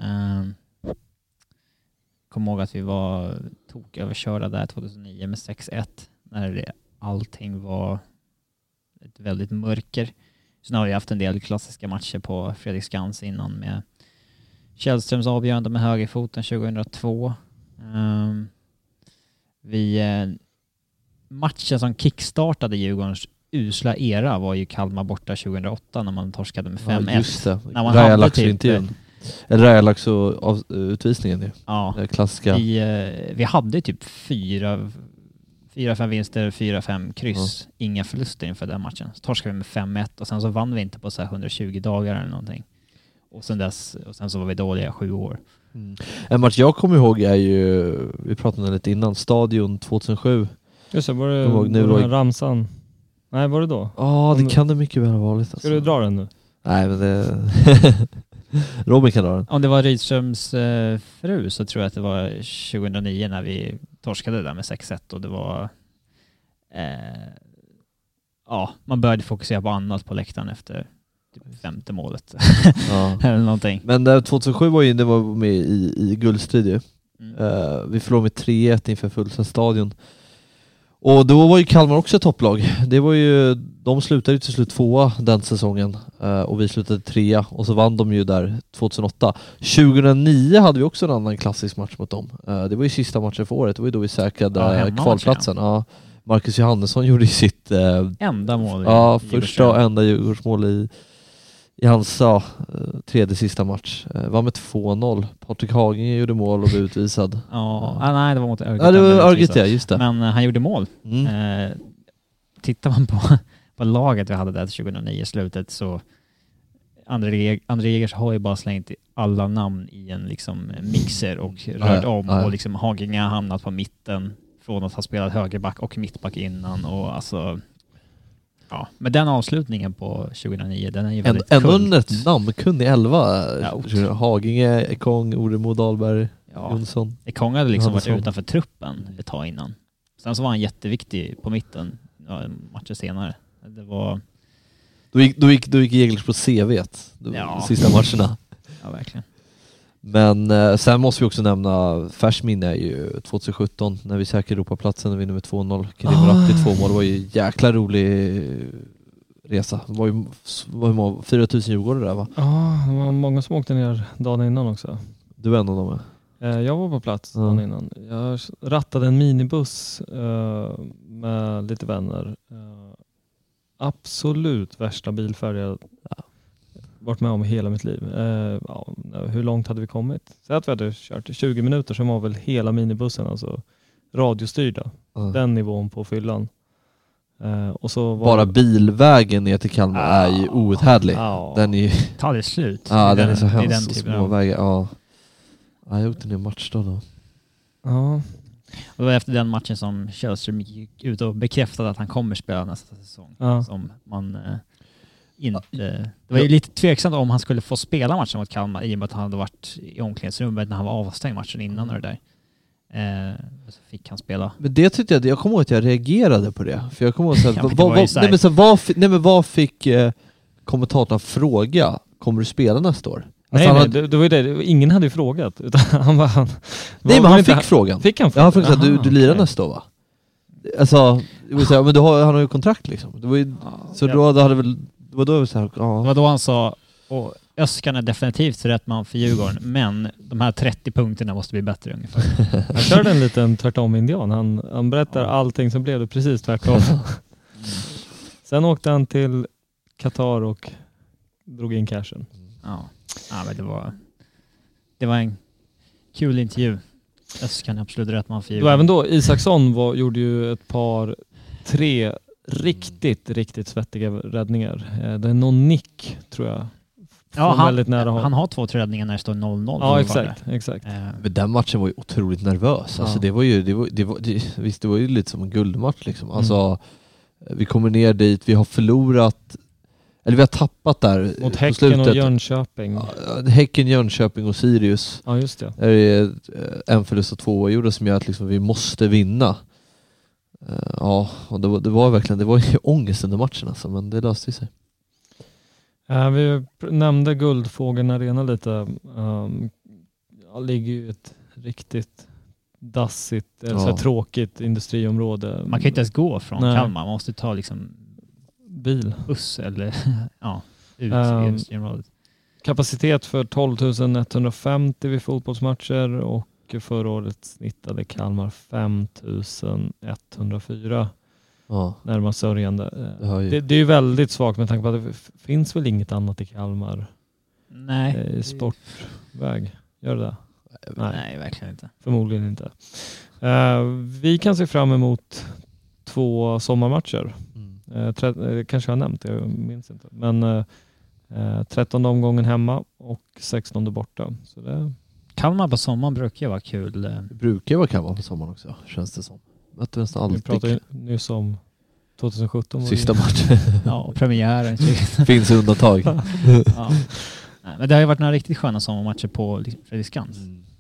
Kom ihåg att vi var överkörda där 2009 med 6-1 när allting var ett väldigt mörker. Sen har vi haft en del klassiska matcher på Fredriksskans innan med Källströms avgörande med högerfoten 2002. Matchen som kickstartade Djurgårdens usla era var ju Kalmar borta 2008 när man torskade med 5-1.
Ja, just det.
När man hade typ
eller Rajalax och utvisningen ju.
Ja.
Det klassiska.
Vi hade typ 4-5 vinster, 4-5 kryss. Inga förluster inför den matchen. Så torskade vi med 5-1 och sen så vann vi inte på så här 120 dagar eller någonting. Och sen så var vi dåliga 7 år.
En match jag kommer ihåg är ju, vi pratade lite innan, Stadion 2007.
Just det, var det ramsan? Nej, var det då?
Ja, det kan det mycket väl ha varit. Alltså.
Ska du dra den nu?
Nej, men det... Robin kan dra den.
Om det var Rydströms fru så tror jag att det var 2009 när vi torskade där med 6-1 och det var... man började fokusera på annat på läktaren efter typ 5:e målet. Eller någonting.
Men 2007 det var med i guldstrid ju. Vi förlorade med 3-1 inför fullsatt stadion. Och då var ju Kalmar också topplag. Det var ju, de slutade ju till slut 2 den säsongen och vi slutade 3 och så vann de ju där 2008. 2009 hade vi också en annan klassisk match mot dem. Det var ju sista matchen för året. Det var ju då vi säkrade kvalplatsen. Ja. Marcus Johannesson gjorde ju sitt
enda mål.
Första och enda Djurgårdsmål i hans tredje sista match. Var med 2-0. Patrik Hagen gjorde mål och blev utvisad.
Nej, det var mot Örgryte.
Ja, det var Örgryte, just det.
Men han gjorde mål. Tittar man på laget vi hade där 2009 slutet så André Jägers har ju bara slängt alla namn i en liksom mixer och rört om och liksom Hagen har hamnat på mitten från att ha spelat högerback och mittback innan och alltså men den avslutningen på 2009, den är ju väldigt kult.
Ett namnkunnig 11. Haginge, Ekong, Oremo, Dahlberg, Jonsson.
Ekong hade liksom varit utanför truppen ett tag innan. Sen så var han jätteviktig på mitten matcher senare. Det var...
Då gick Jäglers på CV:t de sista matcherna.
Ja, verkligen.
Men sen måste vi också nämna färskt minne är ju 2017 när vi säkrade Europaplatsen och vinner med 2-0. Karim Rappi 2 mål. Det var ju en jäkla rolig resa. Det var ju 4000 Djurgårdare där va?
Ja, det var många som åkte ner dagen innan också.
Du var en av dem
Jag var på plats dagen innan. Jag rattade en minibuss med lite vänner. Absolut värsta bilfärd jag varit med om i hela mitt liv. Hur långt hade vi kommit? Så att vi hade kört 20 minuter så var väl hela minibussen alltså radiostyrda. Den nivån på fyllan. Och så var
bara bilvägen ner till Kalmar är ju outhärdlig. Den är ju...
Ta det slut.
Ja, den är så hemskt. Små vägar. Ja, jag åkte ner match då.
Ja.
Och det var efter den matchen som Källström gick ut och bekräftade att han kommer spela nästa säsong. Som man... Det var ju lite tveksamt om han skulle få spela matchen mot Kalmar i och med att han hade varit i omklädningsrummet när han var avstängd matchen innan och det där. Så fick han spela.
Men det tyckte jag kommer ihåg att jag reagerade på det. För jag kommer ihåg vad fick kommentatorn fråga? Kommer du spela nästa år?
Alltså det var ju det. Ingen hade ju frågat. Utan han
fick frågan.
Fick han
frågan? Ja, du lirar nästa år va? Alltså, men han har ju kontrakt liksom. Det var ju, så då hade väl... Det var
då han sa och Öskan är definitivt rätt man för Djurgården, men de här 30 punkterna måste bli bättre ungefär.
Han körde en liten tvärtom-indian. Han berättar allting som blev det precis tvärtom. Sen åkte han till Qatar och drog in cashen.
Ja, men det var en kul intervju. Öskan är absolut rätt man för Djurgården.
Även då Isaksson gjorde ju ett par 3 riktigt svettiga räddningar. Det är någon nick tror jag väldigt nära håll.
Han har 2 räddningar när det står 0-0.
Ja, exakt.
Men den matchen var ju otroligt nervös. Alltså det var ju lite som en guldmatch liksom. Alltså vi kommer ner dit, vi har förlorat, eller vi har tappat där
mot Häcken och Jönköping.
Häcken, Jönköping och Sirius.
Ja, just det.
Det är en förlust och 2 oavgjorda som gör att liksom vi måste vinna. Ja, och det var ju ångest under matchen alltså, men det löste sig.
Vi nämnde Guldfågeln Arena lite. Ligger ju ett riktigt dassigt, så tråkigt industriområde.
Man kan ju inte ens gå från Kalmar. Man måste ta liksom
bil,
buss eller ut i industriområdet. Kapacitet
för 12 150 vid fotbollsmatcher, och förra året snittade Kalmar 5 104. Närmast sörjande. Det är ju väldigt svagt med tanke på att det finns väl inget annat i Kalmar.
Nej.
Sportväg. Gör det?
Nej, verkligen inte.
Förmodligen inte. Vi kan se fram emot 2 sommarmatcher. Kanske jag har nämnt det, jag minns inte. Men 13 omgången hemma och 16 borta. Så det...
Kalmar på sommaren brukar vara kul.
Det brukar vara Kalmar på sommaren också, känns det som.
Vi pratade ju nyss om 2017.
Sista matchen.
Ja, premiären.
Finns undantag.
Ja. Nej, men det har ju varit några riktigt sköna sommarmatcher på Fredriksskans.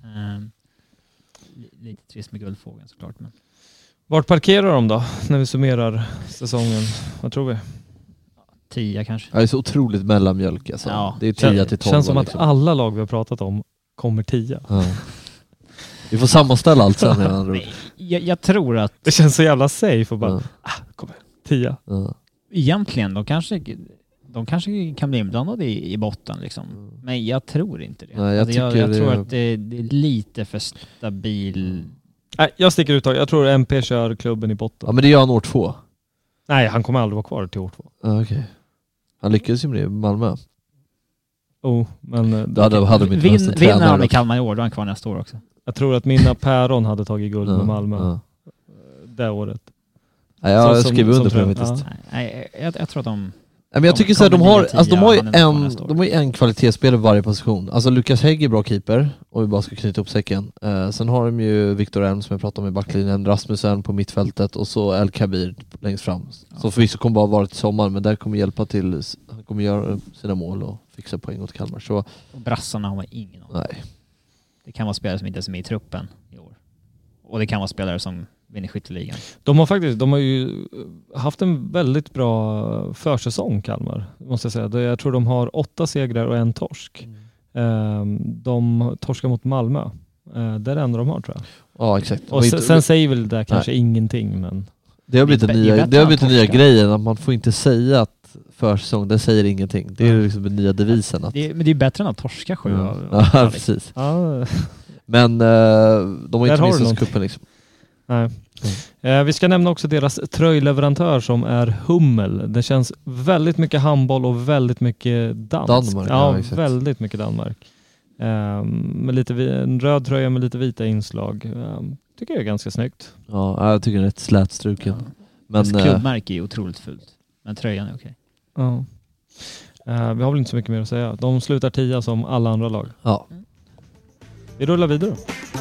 Lite trist med Guldfågeln såklart. Men...
Vart parkerar de då när vi summerar säsongen? Vad tror vi?
10 kanske.
Ja, det är så otroligt mellanmjölk alltså.
Ja.
Det är 10 till 12.
Känns som
liksom.
att alla lag vi har pratat om kommer 10.
Ja. Vi får sammanställa allt sen.
Jag tror att...
Det känns så jävla safe och bara, kommer 10.
Egentligen, de kanske kan bli inblandade i botten liksom. Men jag tror inte det.
Nej,
jag tror att det är lite för stabil.
Nej, jag sticker ut. Jag tror MP kör klubben i botten.
Ja, men det gör han år 2.
Nej, han kommer aldrig vara kvar till år 2.
Okej. Han lyckades ju med det i Malmö.
Men...
Vinner han med Kalmar i år, då är han kvar nästa år också.
Jag tror att mina päron hade tagit guld med Malmö det året.
Ja, jag skriver under på det faktiskt.
Nej, jag tror att de...
Men jag tycker så här, de har ju en kvalitetsspelare varje position. Alltså Lukas Hägg är bra keeper, och vi bara ska knyta upp säcken. Sen har de ju Viktor Elm som jag pratade om i backlinjen, Rasmussen på mittfältet och så El Kabir längst fram. Så förvisso kommer bara vara till sommar, men där kommer hjälpa till. Han kommer göra sina mål och fixa poäng åt Kalmar. Så...
Och brassarna har man ingen om.
Nej.
Det kan vara spelare som inte är med i truppen i år. Och det kan vara spelare som vinner skytteligan.
De har ju haft en väldigt bra försäsong, Kalmar, måste jag säga. Jag tror de har 8 segrar och 1 torsk. De torskar mot Malmö. Det är det enda de har, tror jag.
Ja, exakt.
Och sen säger väl det kanske ingenting, men...
Det har blivit den nya grejen att man får inte säga att försäsong, det säger ingenting. Det är liksom den nya devisen. Att...
Men det är bättre än att torska 7.
Ja, precis.
Ja.
Men de har inte missat kuppen liksom.
Nej. Vi ska nämna också deras tröjleverantör som är Hummel. Det känns väldigt mycket handboll och väldigt mycket
Danmark.
Ja, väldigt mycket Danmark. Med en röd tröja med lite vita inslag. Tycker jag är ganska snyggt.
Ja, jag tycker det är rätt slätstruken.
Men klubbmärke är otroligt fult. Men tröjan är okej.
Ja. Vi har väl inte så mycket mer att säga. De slutar 10 som alla andra lag.
Ja.
Vi rullar vidare.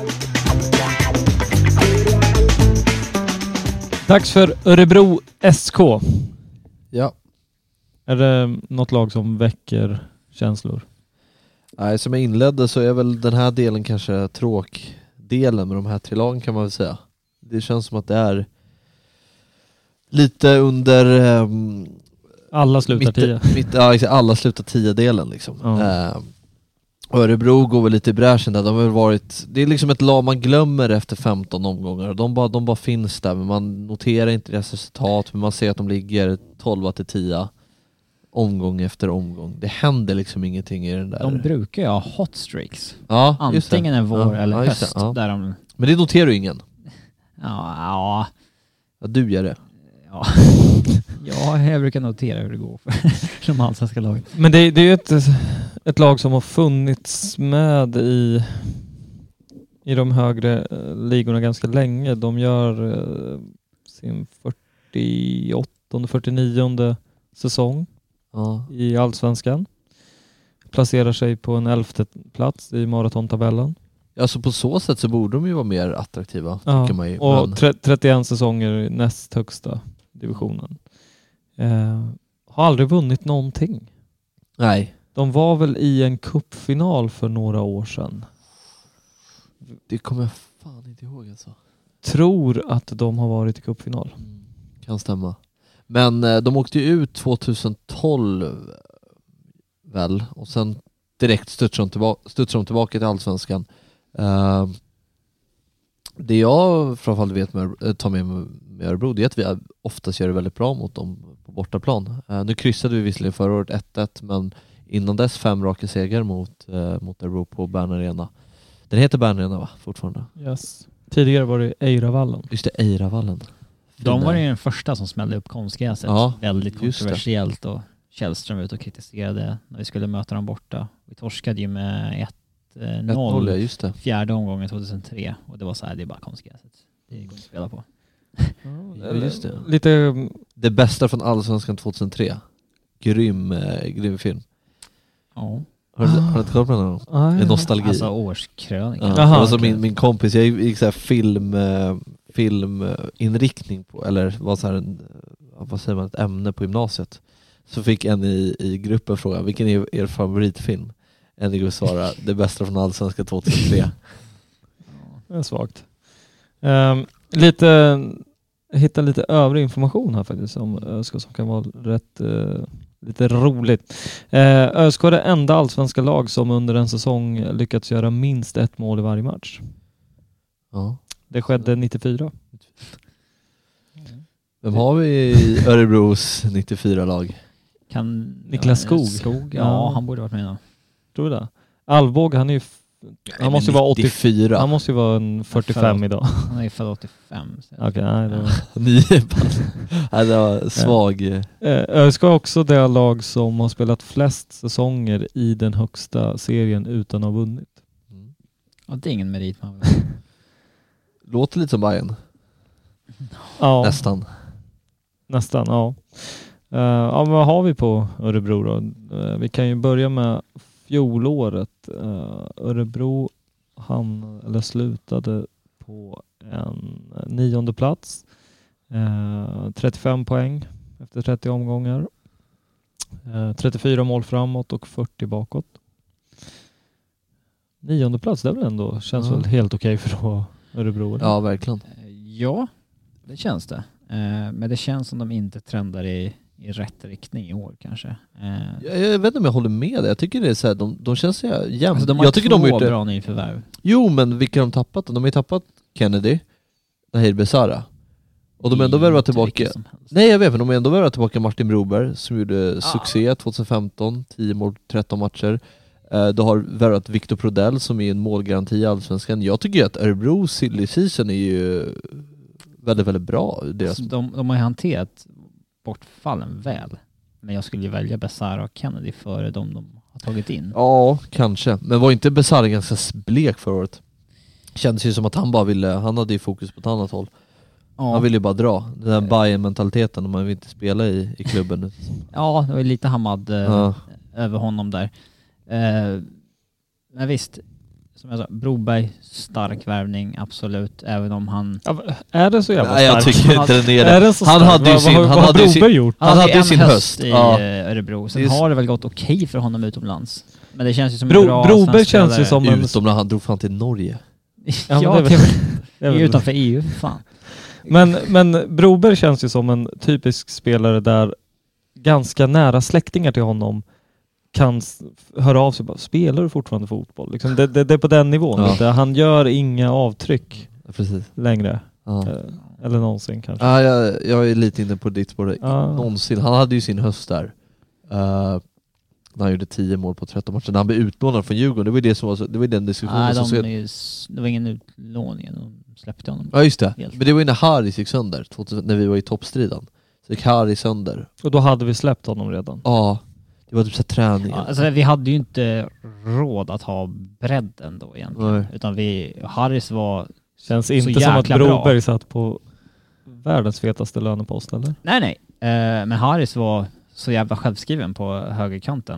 Dags för Örebro SK.
Ja.
Är det något lag som väcker känslor?
Nej, som jag inledde så är väl den här delen kanske tråkdelen med de här 3 lagen, kan man väl säga. Det känns som att det är lite under...
alla slutar 10.
Ja, alla slutar 10-delen liksom.
Ja.
Örebro går väl lite i bräschen där. De har varit, det är liksom ett lag man glömmer efter 15 omgångar. De bara finns där, men man noterar inte deras resultat, men man ser att de ligger 12-10 omgång efter omgång. Det händer liksom ingenting i den där.
De brukar ju ha hot streaks.
Ja,
antingen en vår eller höst. Ja. Där de...
Men det noterar ju ingen.
Ja,
du gör det.
Ja, jag brukar notera hur det går för de allsvenska lagen.
Men det är ju ett lag som har funnits med i de högre ligorna ganska länge. De gör sin 48-49 säsong i allsvenskan. placerar sig på en 11:e plats i maratontabellen.
Alltså på så sätt så borde de ju vara mer attraktiva, tycker man ju.
Och 31 säsonger i näst högsta divisionen. Har aldrig vunnit någonting.
Nej.
De var väl i en cupfinal för några år sedan.
Det kommer jag fan inte ihåg alltså.
Tror att de har varit i cupfinal.
Kan stämma. Men de åkte ju ut 2012 väl. Och sen direkt studsade de tillbaka till Allsvenskan. Det jag framförallt vet tar med Örebro, det är att vi oftast gör det väldigt bra mot dem på bortaplan. Nu kryssade vi visserligen förra året 1-1, men innan dess 5 raka segrar mot Örebro på Bern Arena. Den heter Bern Arena, va? Fortfarande.
Yes. Tidigare var det Eiravallen.
Just det, Eiravallen.
De var ju den första som smällde upp konstgräset.
Ja,
väldigt kontroversiellt, och Källström ut och kritiserade när vi skulle möta dem borta. Vi torskade ju med 1-0
ja, just det.
fjärde omgången 2003, och det var så här, det är bara konstgräset. Det går inte att spela på.
Ja, just det.
Lite...
Det bästa från Allsvenskan 2003. Grym film.
Ja.
Har du inte koll på den? En nostalgi.
Alltså årskrönika.
Ja, alltså min kompis, jag gick så här filminriktning på, eller var så här vad säger man, ett ämne på gymnasiet. Så fick en i gruppen fråga, vilken är er favoritfilm? En gick och svara, det bästa från Allsvenskan 2003.
Det är svagt. Hitta lite övrig information här faktiskt om ÖSK som kan vara rätt lite roligt. ÖSK är det enda allsvenska lag som under en säsong lyckats göra minst 1 mål i varje match.
Ja.
Det skedde 94.
Vem har vi i Örebros 94-lag?
Niklas Skog.
Ja, han borde varit med då.
Tror du det? Alvbåg, han är ju han måste ju vara 84. Han måste ju vara en 45 idag.
Han är ju född 85.
Okej, nej, det var...
det var svag.
ÖSK är också det lag som har spelat flest säsonger i den högsta serien utan att ha vunnit.
Ja, det är ingen merit man.
Låter lite som Bayern.
Ja. Nästan, ja. Ja, men vad har vi på Örebro då? Vi kan ju börja med fjolåret. Örebro slutade på en 9:e plats. 35 poäng efter 30 omgångar. 34 mål framåt och 40 bakåt. 9:e plats, det är väl ändå känns väl helt okej för att vara Örebro? Eller?
Ja, verkligen.
Ja, det känns det. Men det känns som de inte trendar i rätt riktning i år kanske.
Jag vet inte om jag håller med dig. Jag tycker det är så här, de känns så här jämnt.
Alltså de har två bra nyförvärv.
Jo, men vilka har de tappat? De har ju tappat Kennedy, Nahir Besara. Och de har ändå värvat tillbaka. Nej, jag vet, men de har ändå värvat tillbaka Martin Broberg som gjorde succé 2015, 10 mål, 13 matcher. Du har värvat Victor Prodell som är en målgaranti i Allsvenskan. Jag tycker ju att Örebro silly season är ju väldigt, väldigt bra.
Alltså, de har ju hanterat bortfallen väl. Men jag skulle ju välja Besara och Kennedy före de har tagit in.
Ja, kanske. Men var inte Besara ganska blek förra året? Kändes ju som att han hade ju fokus på ett annat håll. Ja. Han ville ju bara dra. Den där Bayern-mentaliteten om man vill inte spela i klubben nu.
Ja, det var lite Hamad över honom där. Men visst, som jag sa, Broberg, stark värvning, absolut, även om han...
Ja, är det så jävla stark?
Nej, jag tycker inte den är det.
Är det så
han
stark?
hade ju sin...
Vad har Broberg gjort?
Han hade ju sin höst
i Örebro. Sen har det väl gått okej för honom utomlands. Men det känns ju som en bra
Broberg känns ju som en...
Utom när han drog fram till Norge.
Ja, det är utanför EU, fan.
Men Broberg känns ju som en typisk spelare där ganska nära släktingar till honom kan höra av sig bara, spelar du fortfarande fotboll? Liksom det är på den nivån. Ja. Han gör inga avtryck längre. Ja. Eller någonsin kanske.
Ja, jag är lite inne på ditt spår. Någonsin. Han hade ju sin höst där. När han gjorde 10 mål på 13 matcher. När han blev utlånad från Djurgården. Det var den diskussionen.
Det var ingen utlåning. De släppte honom.
Ja, just det. Men det var ju när Haris gick sönder. När vi var i toppstriden. Så gick Haris sönder.
Och då hade vi släppt honom redan.
Ja. Det var typ så träning.
Ja, alltså vi hade ju inte råd att ha bredden då egentligen.
Nej.
Utan Harris var
känns inte som att Broberg satt på världens fetaste lönepost, eller?
Nej. Men Harris var så jävla självskriven på högerkanten.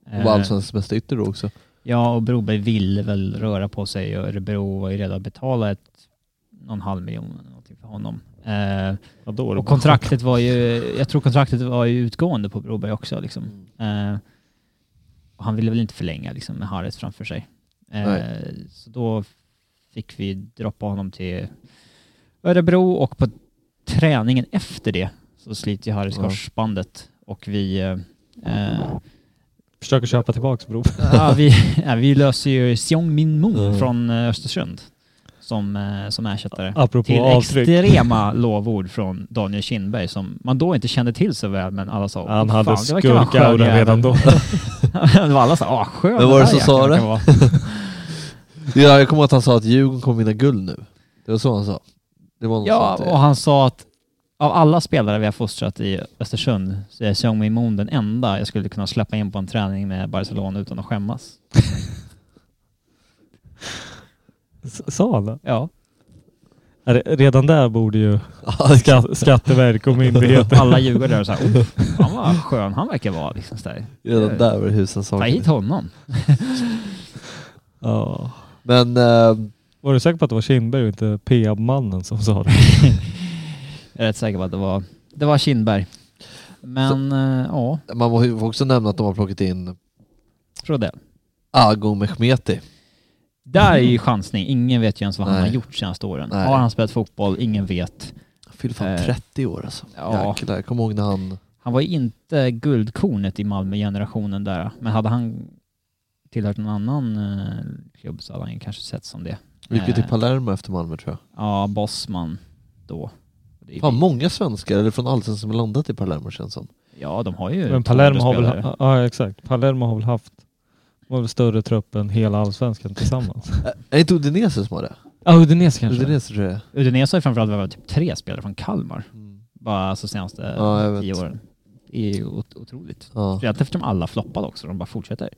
Och var allsvenskans bästa ytter då också.
Ja, och Broberg ville väl röra på sig och Örebro var ju redan betala någon 500 000 eller någonting för honom. Och kontraktet var ju, jag tror kontraktet var ju utgående på Broberg också liksom. Och han ville väl inte förlänga liksom, med Harris framför sig. Så då fick vi droppa honom till Örebro, och på träningen efter det så sliter Harris korsbandet och vi
försöker köpa tillbaka Bro.
Vi löser ju Seong Min Moon från Östersund som ersättare.
Apropå
till
avtryck.
Extrema lovord från Daniel Kindberg som man då inte kände till så väl, men alla sa
han hade skurkaura redan då.
Det var alla sa, skön.
Men var det så sa det? Ja, jag kommer att han sa att Djurgården kommer vinna guld nu. Det var så han sa. Det var något
och han sa att av alla spelare vi har fostrat i Östersund så är Seong Min Moon den enda jag skulle kunna släppa in på en träning med Barcelona utan att skämmas.
Sa han det?
Ja.
Redan där borde ju Skatteverk och myndigheter.
Alla Djurgårdare så här, han var skön, han verkar vara liksom där.
Redan där var det husen saker.
Ta hit honom.
Ja.
Men
var du säker på att det var Kindberg och inte Peab-mannen som sa det?
Jag är rätt säker på att det var Kindberg. Men ja.
Man måste också nämna att de har plockat in
Rodell.
Ago Mehmeti.
Där är ju chansning. Ingen vet ju ens vad han har gjort senaste åren. Har han spelat fotboll? Ingen vet.
Fyller fan 30 år alltså.
Ja.
Jäklar, jag kommer ihåg när han
var ju inte guldkornet i Malmö-generationen där. Men hade han tillhört någon annan klubb så hade han kanske sett som det.
Gick till Palermo efter Malmö tror jag.
Ja, Bossman då.
Fan, många svenskar eller från Allsvenskan som har landat i Palermo känns som.
Ja, de har ju.
Men Palermo har väl exakt. Palermo har väl haft större trupp än hela Allsvenskan tillsammans.
Är inte Udinese som har det?
Ja, Udinese kanske.
Udinese tror jag.
Udinese har ju framförallt varit typ 3 spelare från Kalmar. Bara så senaste 10 åren. Det är ju otroligt. Ja. Eftersom alla floppade också. De bara fortsätter.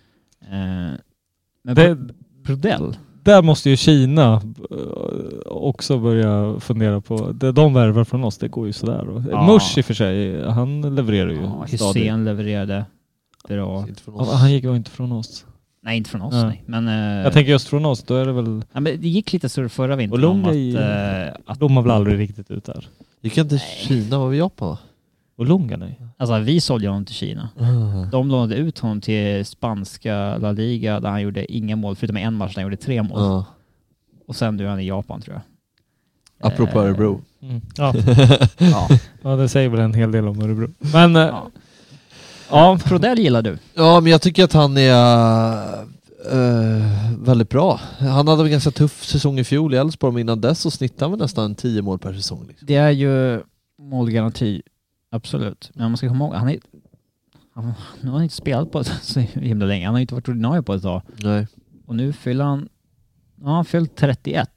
Men Prodell.
Där måste ju Kina också börja fundera på. Det de värvar från oss, det går ju sådär. Ja. Mush i och för sig, han levererar ju.
Ja, Hussein levererade bra.
Han gick ju inte från oss.
Nej, inte från oss. Nej. Men,
jag tänker just från oss, då är det väl...
Ja, men det gick lite så förra vintern
om att de har väl aldrig riktigt ut där.
Gick inte Kina, var vi Japan?
Och Lunga, nej.
Alltså vi sålde honom till Kina. De lånade ut honom till spanska La Liga där han gjorde inga mål, förutom en match där han gjorde 3 mål. Och sen är han i Japan tror jag.
Apropå Örebro.
Ja. Ja, det säger väl en hel del om Örebro. Men
ja, Prodell gillar du.
Ja, men jag tycker att han är väldigt bra. Han hade en ganska tuff säsong i fjol i Elfsborg, men innan dess så snittade han nästan 10 mål per säsong. Liksom.
Det är ju målgaranti. Absolut. Men man ska komma ihåg, nu har han inte spelat på så himla länge. Han har inte varit ordinarie på ett tag.
Nej.
Och nu fyller han fyllt 31.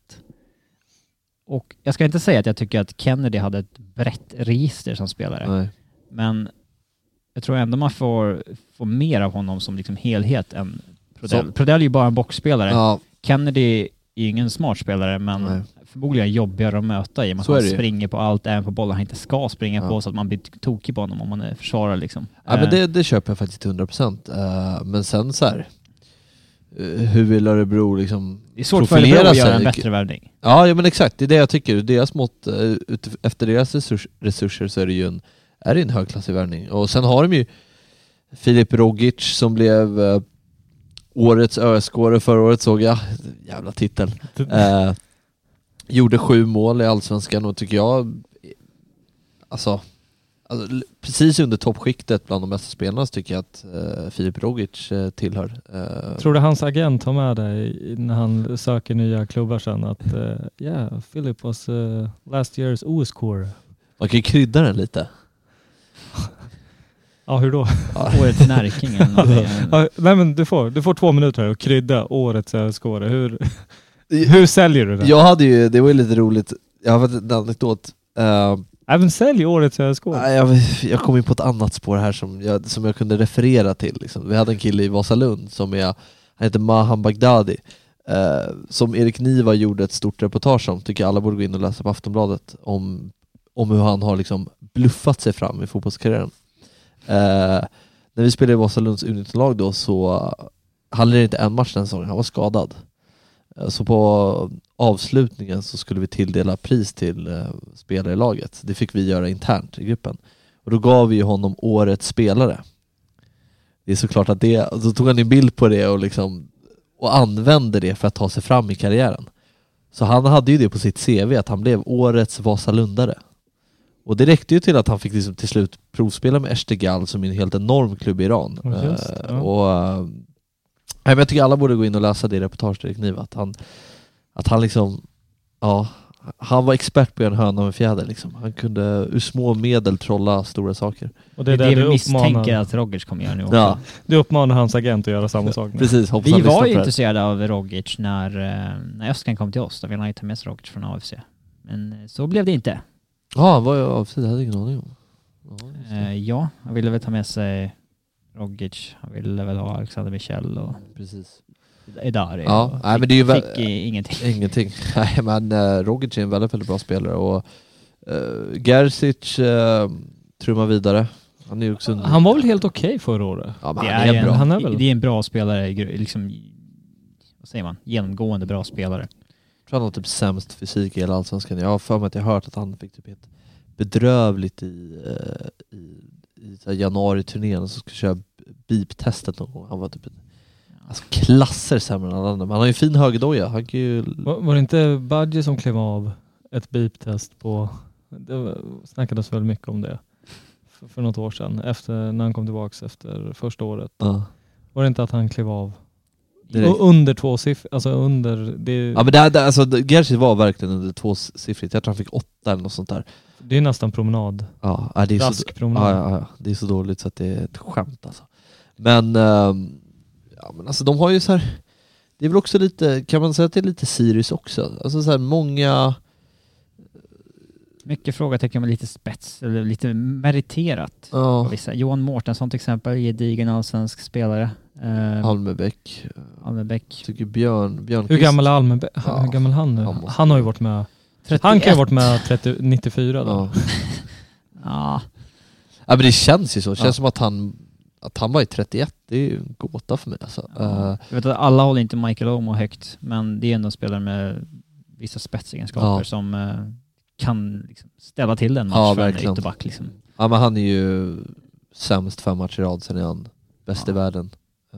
Och jag ska inte säga att jag tycker att Kennedy hade ett brett register som spelare. Nej. Men jag tror ändå man får mer av honom som liksom helhet än Prodell. Prodell är ju bara en boxspelare. Ja. Kennedy är ju ingen smart spelare, men förmodligen jobbigare att möta i. Man springer på allt, även på bollar han inte ska springa på, så att man blir tokig på honom om man är försvarare liksom.
Ja, men det köper jag faktiskt till 100%. Men sen så här, hur vill Örebro liksom
det är svårt för Örebro att göra en bättre värvning.
Ja, men exakt. Det är det jag tycker. Deras mått, efter deras resurser så är det ju en högklassig värvning. Och sen har de ju Filip Rogic som blev årets ÖSK-are förra året, såg jag. Jävla titel. Gjorde 7 mål i Allsvenskan och tycker jag alltså precis under toppskiktet bland de bästa spelarna, så tycker jag att Filip Rogic tillhör.
Tror du hans agent har med dig när han söker nya klubbar sen att Filip was last year's OS-core?
Man kan ju krydda den lite.
Ja, hur då?
Årets Närkingen.
Nej, men du får 2 minuter här och krydda årets OS-core. Hur säljer du det?
Det var ju lite roligt. Jag har en anekdot.
Även sälj årets OS-core.
Jag kom in på ett annat spår här som jag kunde referera till. Liksom. Vi hade en kille i Vasalund han heter Mahan Baghdadi. Som Erik Niva gjorde ett stort reportage om. Tycker alla borde gå in och läsa på Aftonbladet om hur han har liksom bluffat sig fram i fotbollskarriären. när vi spelade i Vasalunds U19-lag då så hade det inte en match den säsongen, han var skadad. Så på avslutningen så skulle vi tilldela pris till spelare i laget. Det fick vi göra internt i gruppen. Och då gav vi honom årets spelare. Det är såklart att då tog han en bild på det och använde det för att ta sig fram i karriären. Så han hade ju det på sitt CV att han blev årets Vasalundare. Och det räckte ju till att han fick till slut provspela med Erstegal som är en helt enorm klubb i Iran. Men jag tycker alla borde gå in och läsa det reportaget Erik Niva. Att han han var expert på en höna med fjäder liksom. Han kunde ur små medel trolla stora saker.
Och det är det vi misstänker att Rogic kommer göra nu också.
Ja. Du uppmanar hans agent att göra samma sak.
Precis,
vi var ju intresserade av Rogic när Öskan kom till oss. Då ville han ju ta med sig Rogic från AFC. Men så blev det inte.
Ja, vad jag AFC? Det hade ingen aning om.
Han ville väl ta med sig Rogic. Han ville väl ha Alexander Michel och
precis.
Edari.
Ja, nej, men det är ju
fick ingenting.
Nej, men Rogic är en väldigt, väldigt bra spelare och Gerzic trummar vidare.
Han var väl helt okej förra året.
Ja, men han är bra.
Det är en bra spelare, liksom, vad säger man? Genomgående bra spelare.
Jag tror han har typ sämst fysik i hela allsvenskan. Jag har för mig att jag hört att han fick typ ett bedrövligt i januari-turnén och så ska köra beep-testet någon gång. Han var typ klasser sämre än alla andra. Men han har ju en fin högerdoja. Han kan ju...
Var det inte Badge som klev av ett beep-test på... Det snackades väldigt mycket om det för något år sedan. När han kom tillbaka efter första året. Var det inte att han klev av under 2 siffror? Alltså under... Det...
Ja, men Gerzic var verkligen under 2-siffrigt. Jag tror han fick 8 eller något sånt där.
Det är nästan promenad.
Ja, det är
rask promenad.
Ja, det är så dåligt så att det är ett skämt alltså. Men alltså de har ju så här, det är väl också lite, kan man säga att det är lite Sirius också? Alltså så här många...
Mycket frågetecken med lite spets, eller lite meriterat. Vissa. Johan Mårtensson till exempel, gedigen allsvensk spelare.
Almebäck. Tycker Björn
Hur gammal är Almebäck? Hur gammal är han nu? Han har ju varit med 31. Han kan ju ha varit med 94 då.
Ja.
Ja, men det känns ju så. Det känns som att han var i 31. Det är ju en gåta för mig alltså.
Jag vet att alla håller inte Michael Omo högt, men det är ändå spelare med vissa spetsegenskaper som kan liksom ställa till den match för en ytterback liksom.
Ja, men han är ju sämst 5 matcher i rad, sen är han bäst i världen.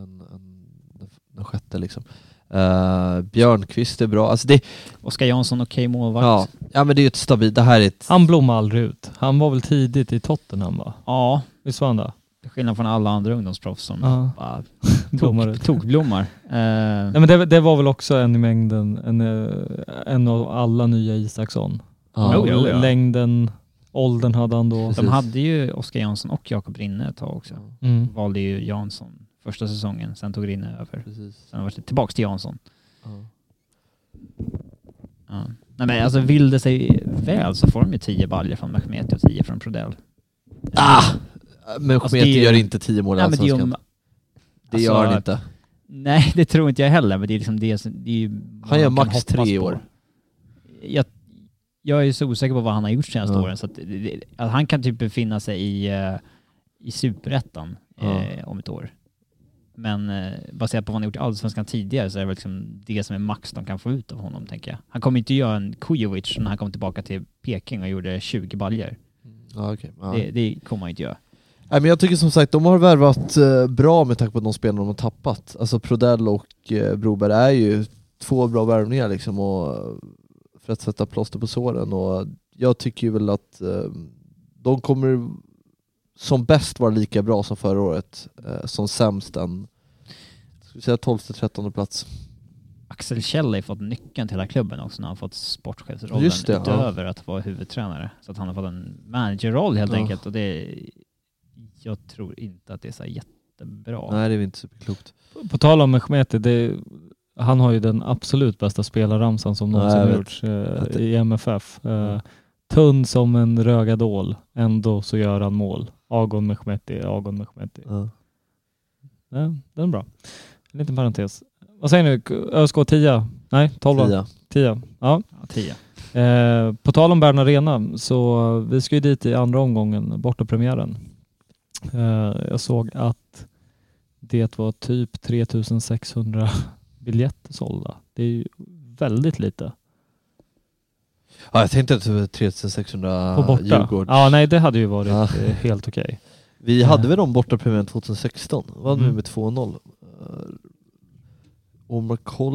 Den sjätte liksom. Björnqvist är bra. Alltså
Oskar Jansson okej målvakt.
Ja, men det är ju ett stabilt. Det här är
Han blommar aldrig ut. Han var väl tidigt i Tottenham, va?
Ja.
Visst var han det?
Skillnad från alla andra ungdomsproffs som bara tokblommar.
Nej, men det var väl också en i mängden en av alla nya Isaksson. Längden, åldern hade han då.
De hade ju Oskar Jansson och Jakob Rinne ett tag också. Valde ju Jansson första säsongen, sen tog Rinne över. Precis. Sen var det tillbaka till Jansson. Nej, men alltså vill det sig väl så får de ju 10 baljor från Mehmeti och 10 från Prodell.
Men Mehmeti gör inte 10 mål i allsvenskan. Det gör han inte.
Nej, det tror inte jag heller, men det är liksom
han gör max 3 år.
Jag är så osäker på vad han har gjort senaste åren, så att han kan typ befinna sig i Superettan om ett år. Men baserat på vad han har gjort i allsvenskan tidigare så är det väl liksom det som är max de kan få ut av honom, tänker jag. Han kommer inte göra en Kujovic när han kom tillbaka till Peking och gjorde 20 baljor. Det kommer han inte göra.
Nej, men jag tycker som sagt de har värvat bra med tanke på att de spelarna de har tappat. Alltså Prodell och Broberg är ju 2 bra värvningar liksom, och för att sätta plåster på såren, och jag tycker ju väl att de kommer som bäst vara lika bra som förra året, som sämst en 12-13 plats.
Axel Kjell har fått nyckeln till hela klubben också när han fått sportchefsrollen utöver att vara huvudtränare, så att han har fått en managerroll helt enkelt, och jag tror inte att det är så jättebra.
Nej, det är inte superklokt.
På tal om Mehmeti, han har ju den absolut bästa spelarramsan som någonsin har gjorts i MFF. Tunn som en rögadål, ändå så gör han mål. Agon Mehmeti. Ja, den är bra. En liten parentes. Vad säger ni? ÖSK 10? Nej, 12? 10. Ja,
10.
På tal om Bern Arena, så vi ska ju dit i andra omgången, bortapremiären. Jag såg att det var typ 3600 biljetter sålda. Det är ju väldigt lite.
Ja, jag tänkte att det var 3600
på borta.
Djurgårds.
Ja, nej, det hade ju varit helt okej.
Vi hade väl de borta premiären 2016. Vann vi med 2-0. Omar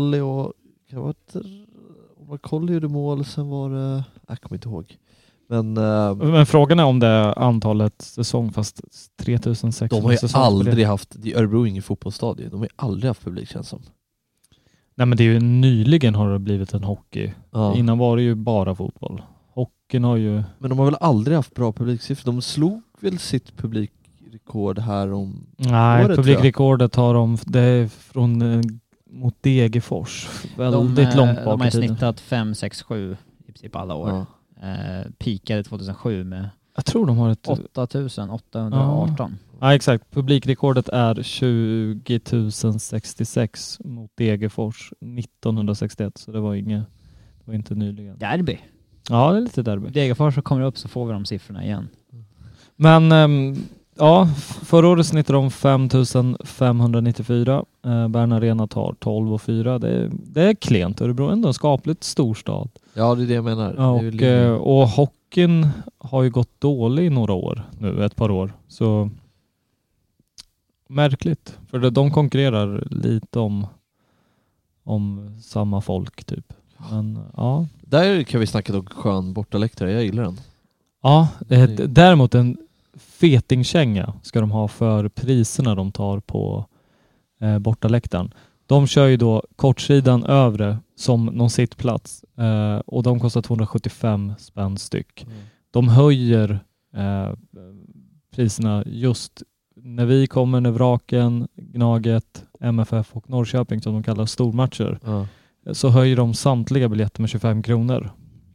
Colley gjorde mål, sen var det... Jag kommer inte ihåg. Men
frågan är om det är antalet säsong, fast 3600
de har ju
säsong.
aldrig haft... Örebro är ingen fotbollsstadie. De har ju aldrig haft publik, känns som.
Nej, men det är ju nyligen har det blivit en hockey.
Ja.
Innan var det ju bara fotboll. Hockeyn har ju...
Men de har väl aldrig haft bra publiksiffror? De slog väl sitt publikrekord här om...
Nej, publikrekordet har de... Det är från... mot Degerfors. Väldigt långt bak
de har
i tiden.
snittat 5, 6, 7 i princip alla år.
Ja.
Pikade 2007 med
Jag tror de har ett...
8818.
Ja, exakt. Publikrekordet är 20 066 mot Degerfors 1961. Så det var inte nyligen.
Derby.
Ja, det är lite derby.
Degerfors så kommer det upp så får vi de siffrorna igen.
Men ja, förra året snittade de 5594. Bern Arena tar 12,4. Det är klent. Örebro är ändå en skapligt storstad.
Ja, det är det jag menar.
Och hockeyn har ju gått dålig i några år nu, ett par år. Så märkligt. För de konkurrerar lite om samma folk typ. Men ja.
Där kan vi snacka om skön bortaläktare. Jag gillar den.
Ja, däremot en fetingkänga ska de ha för priserna de tar på bortaläktaren. De kör ju då kortsidan övre som någon sittplats och de kostar 275 spänn styck. De höjer priserna just när vi kommer, när Vraken, Gnaget, MFF och Norrköping som de kallar stormatcher. Så höjer de samtliga biljetter med 25 kronor.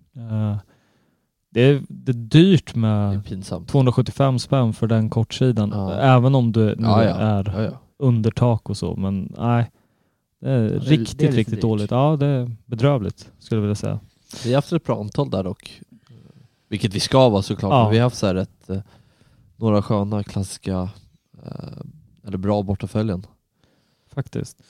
Det är dyrt med 275 spänn för den kortsidan. Även om du är under tak och så. Men nej, det är riktigt dåligt. Ja, det är bedrövligt skulle jag vilja säga.
Vi har haft ett bra antal där dock. Vilket vi ska vara såklart. Ja. Men vi har haft så här några sköna klassiska eller bra bortaföljen.
Faktiskt.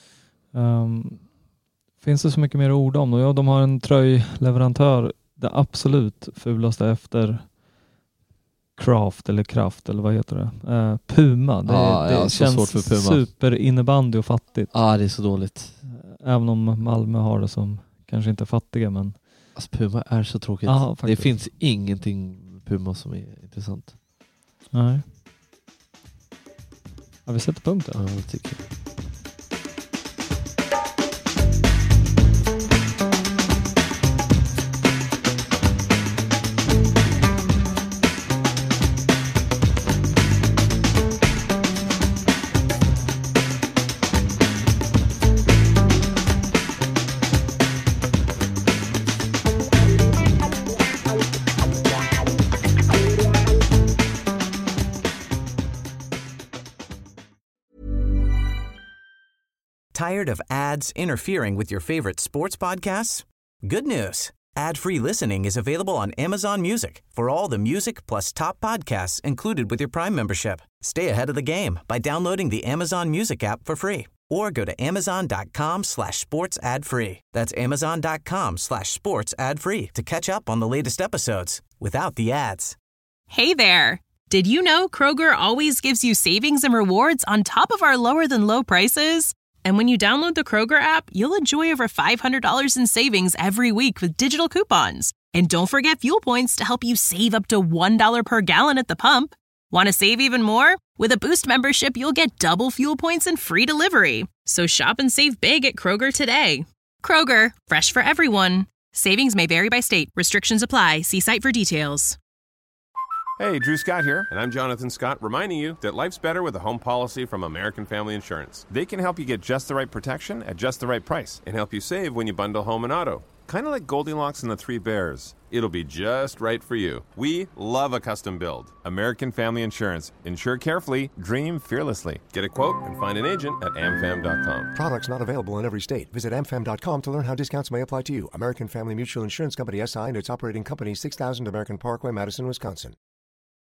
Finns det så mycket mer att orda om? Ja, de har en tröjleverantör. Det absolut fulaste efter Kraft eller vad heter det? Puma. Det känns svårt för Puma. Super innebandy och fattigt.
Ja, det är så dåligt.
Även om Malmö har det som kanske inte är fattiga, men...
Alltså Puma är så tråkigt. Det finns ingenting Puma som är intressant.
Nej. Har vi sett punkten?
Ja, det tycker jag.
Tired of ads interfering with your favorite sports podcasts? Good news. Ad-free listening is available on Amazon Music for all the music plus top podcasts included with your Prime membership. Stay ahead of the game by downloading the Amazon Music app for free or go to amazon.com/sports ad free. That's amazon.com/sports ad free to catch up on the latest episodes without the ads.
Hey there. Did you know Kroger always gives you savings and rewards on top of our lower than low prices? And when you download the Kroger app, you'll enjoy over $500 in savings every week with digital coupons. And don't forget fuel points to help you save up to $1 per gallon at the pump. Want to save even more? With a Boost membership, you'll get double fuel points and free delivery. So shop and save big at Kroger today. Kroger, fresh for everyone. Savings may vary by state. Restrictions apply. See site for details.
Hey, Drew Scott here, and I'm Jonathan Scott, reminding you that life's better with a home policy from American Family Insurance. They can help you get just the right protection at just the right price and help you save when you bundle home and auto. Kind of like Goldilocks and the Three Bears. It'll be just right for you. We love a custom build. American Family Insurance. Insure carefully, dream fearlessly. Get a quote and find an agent at amfam.com.
Products not available in every state. Visit amfam.com to learn how discounts may apply to you. American Family Mutual Insurance Company SI and its operating company 6000 American Parkway, Madison, Wisconsin.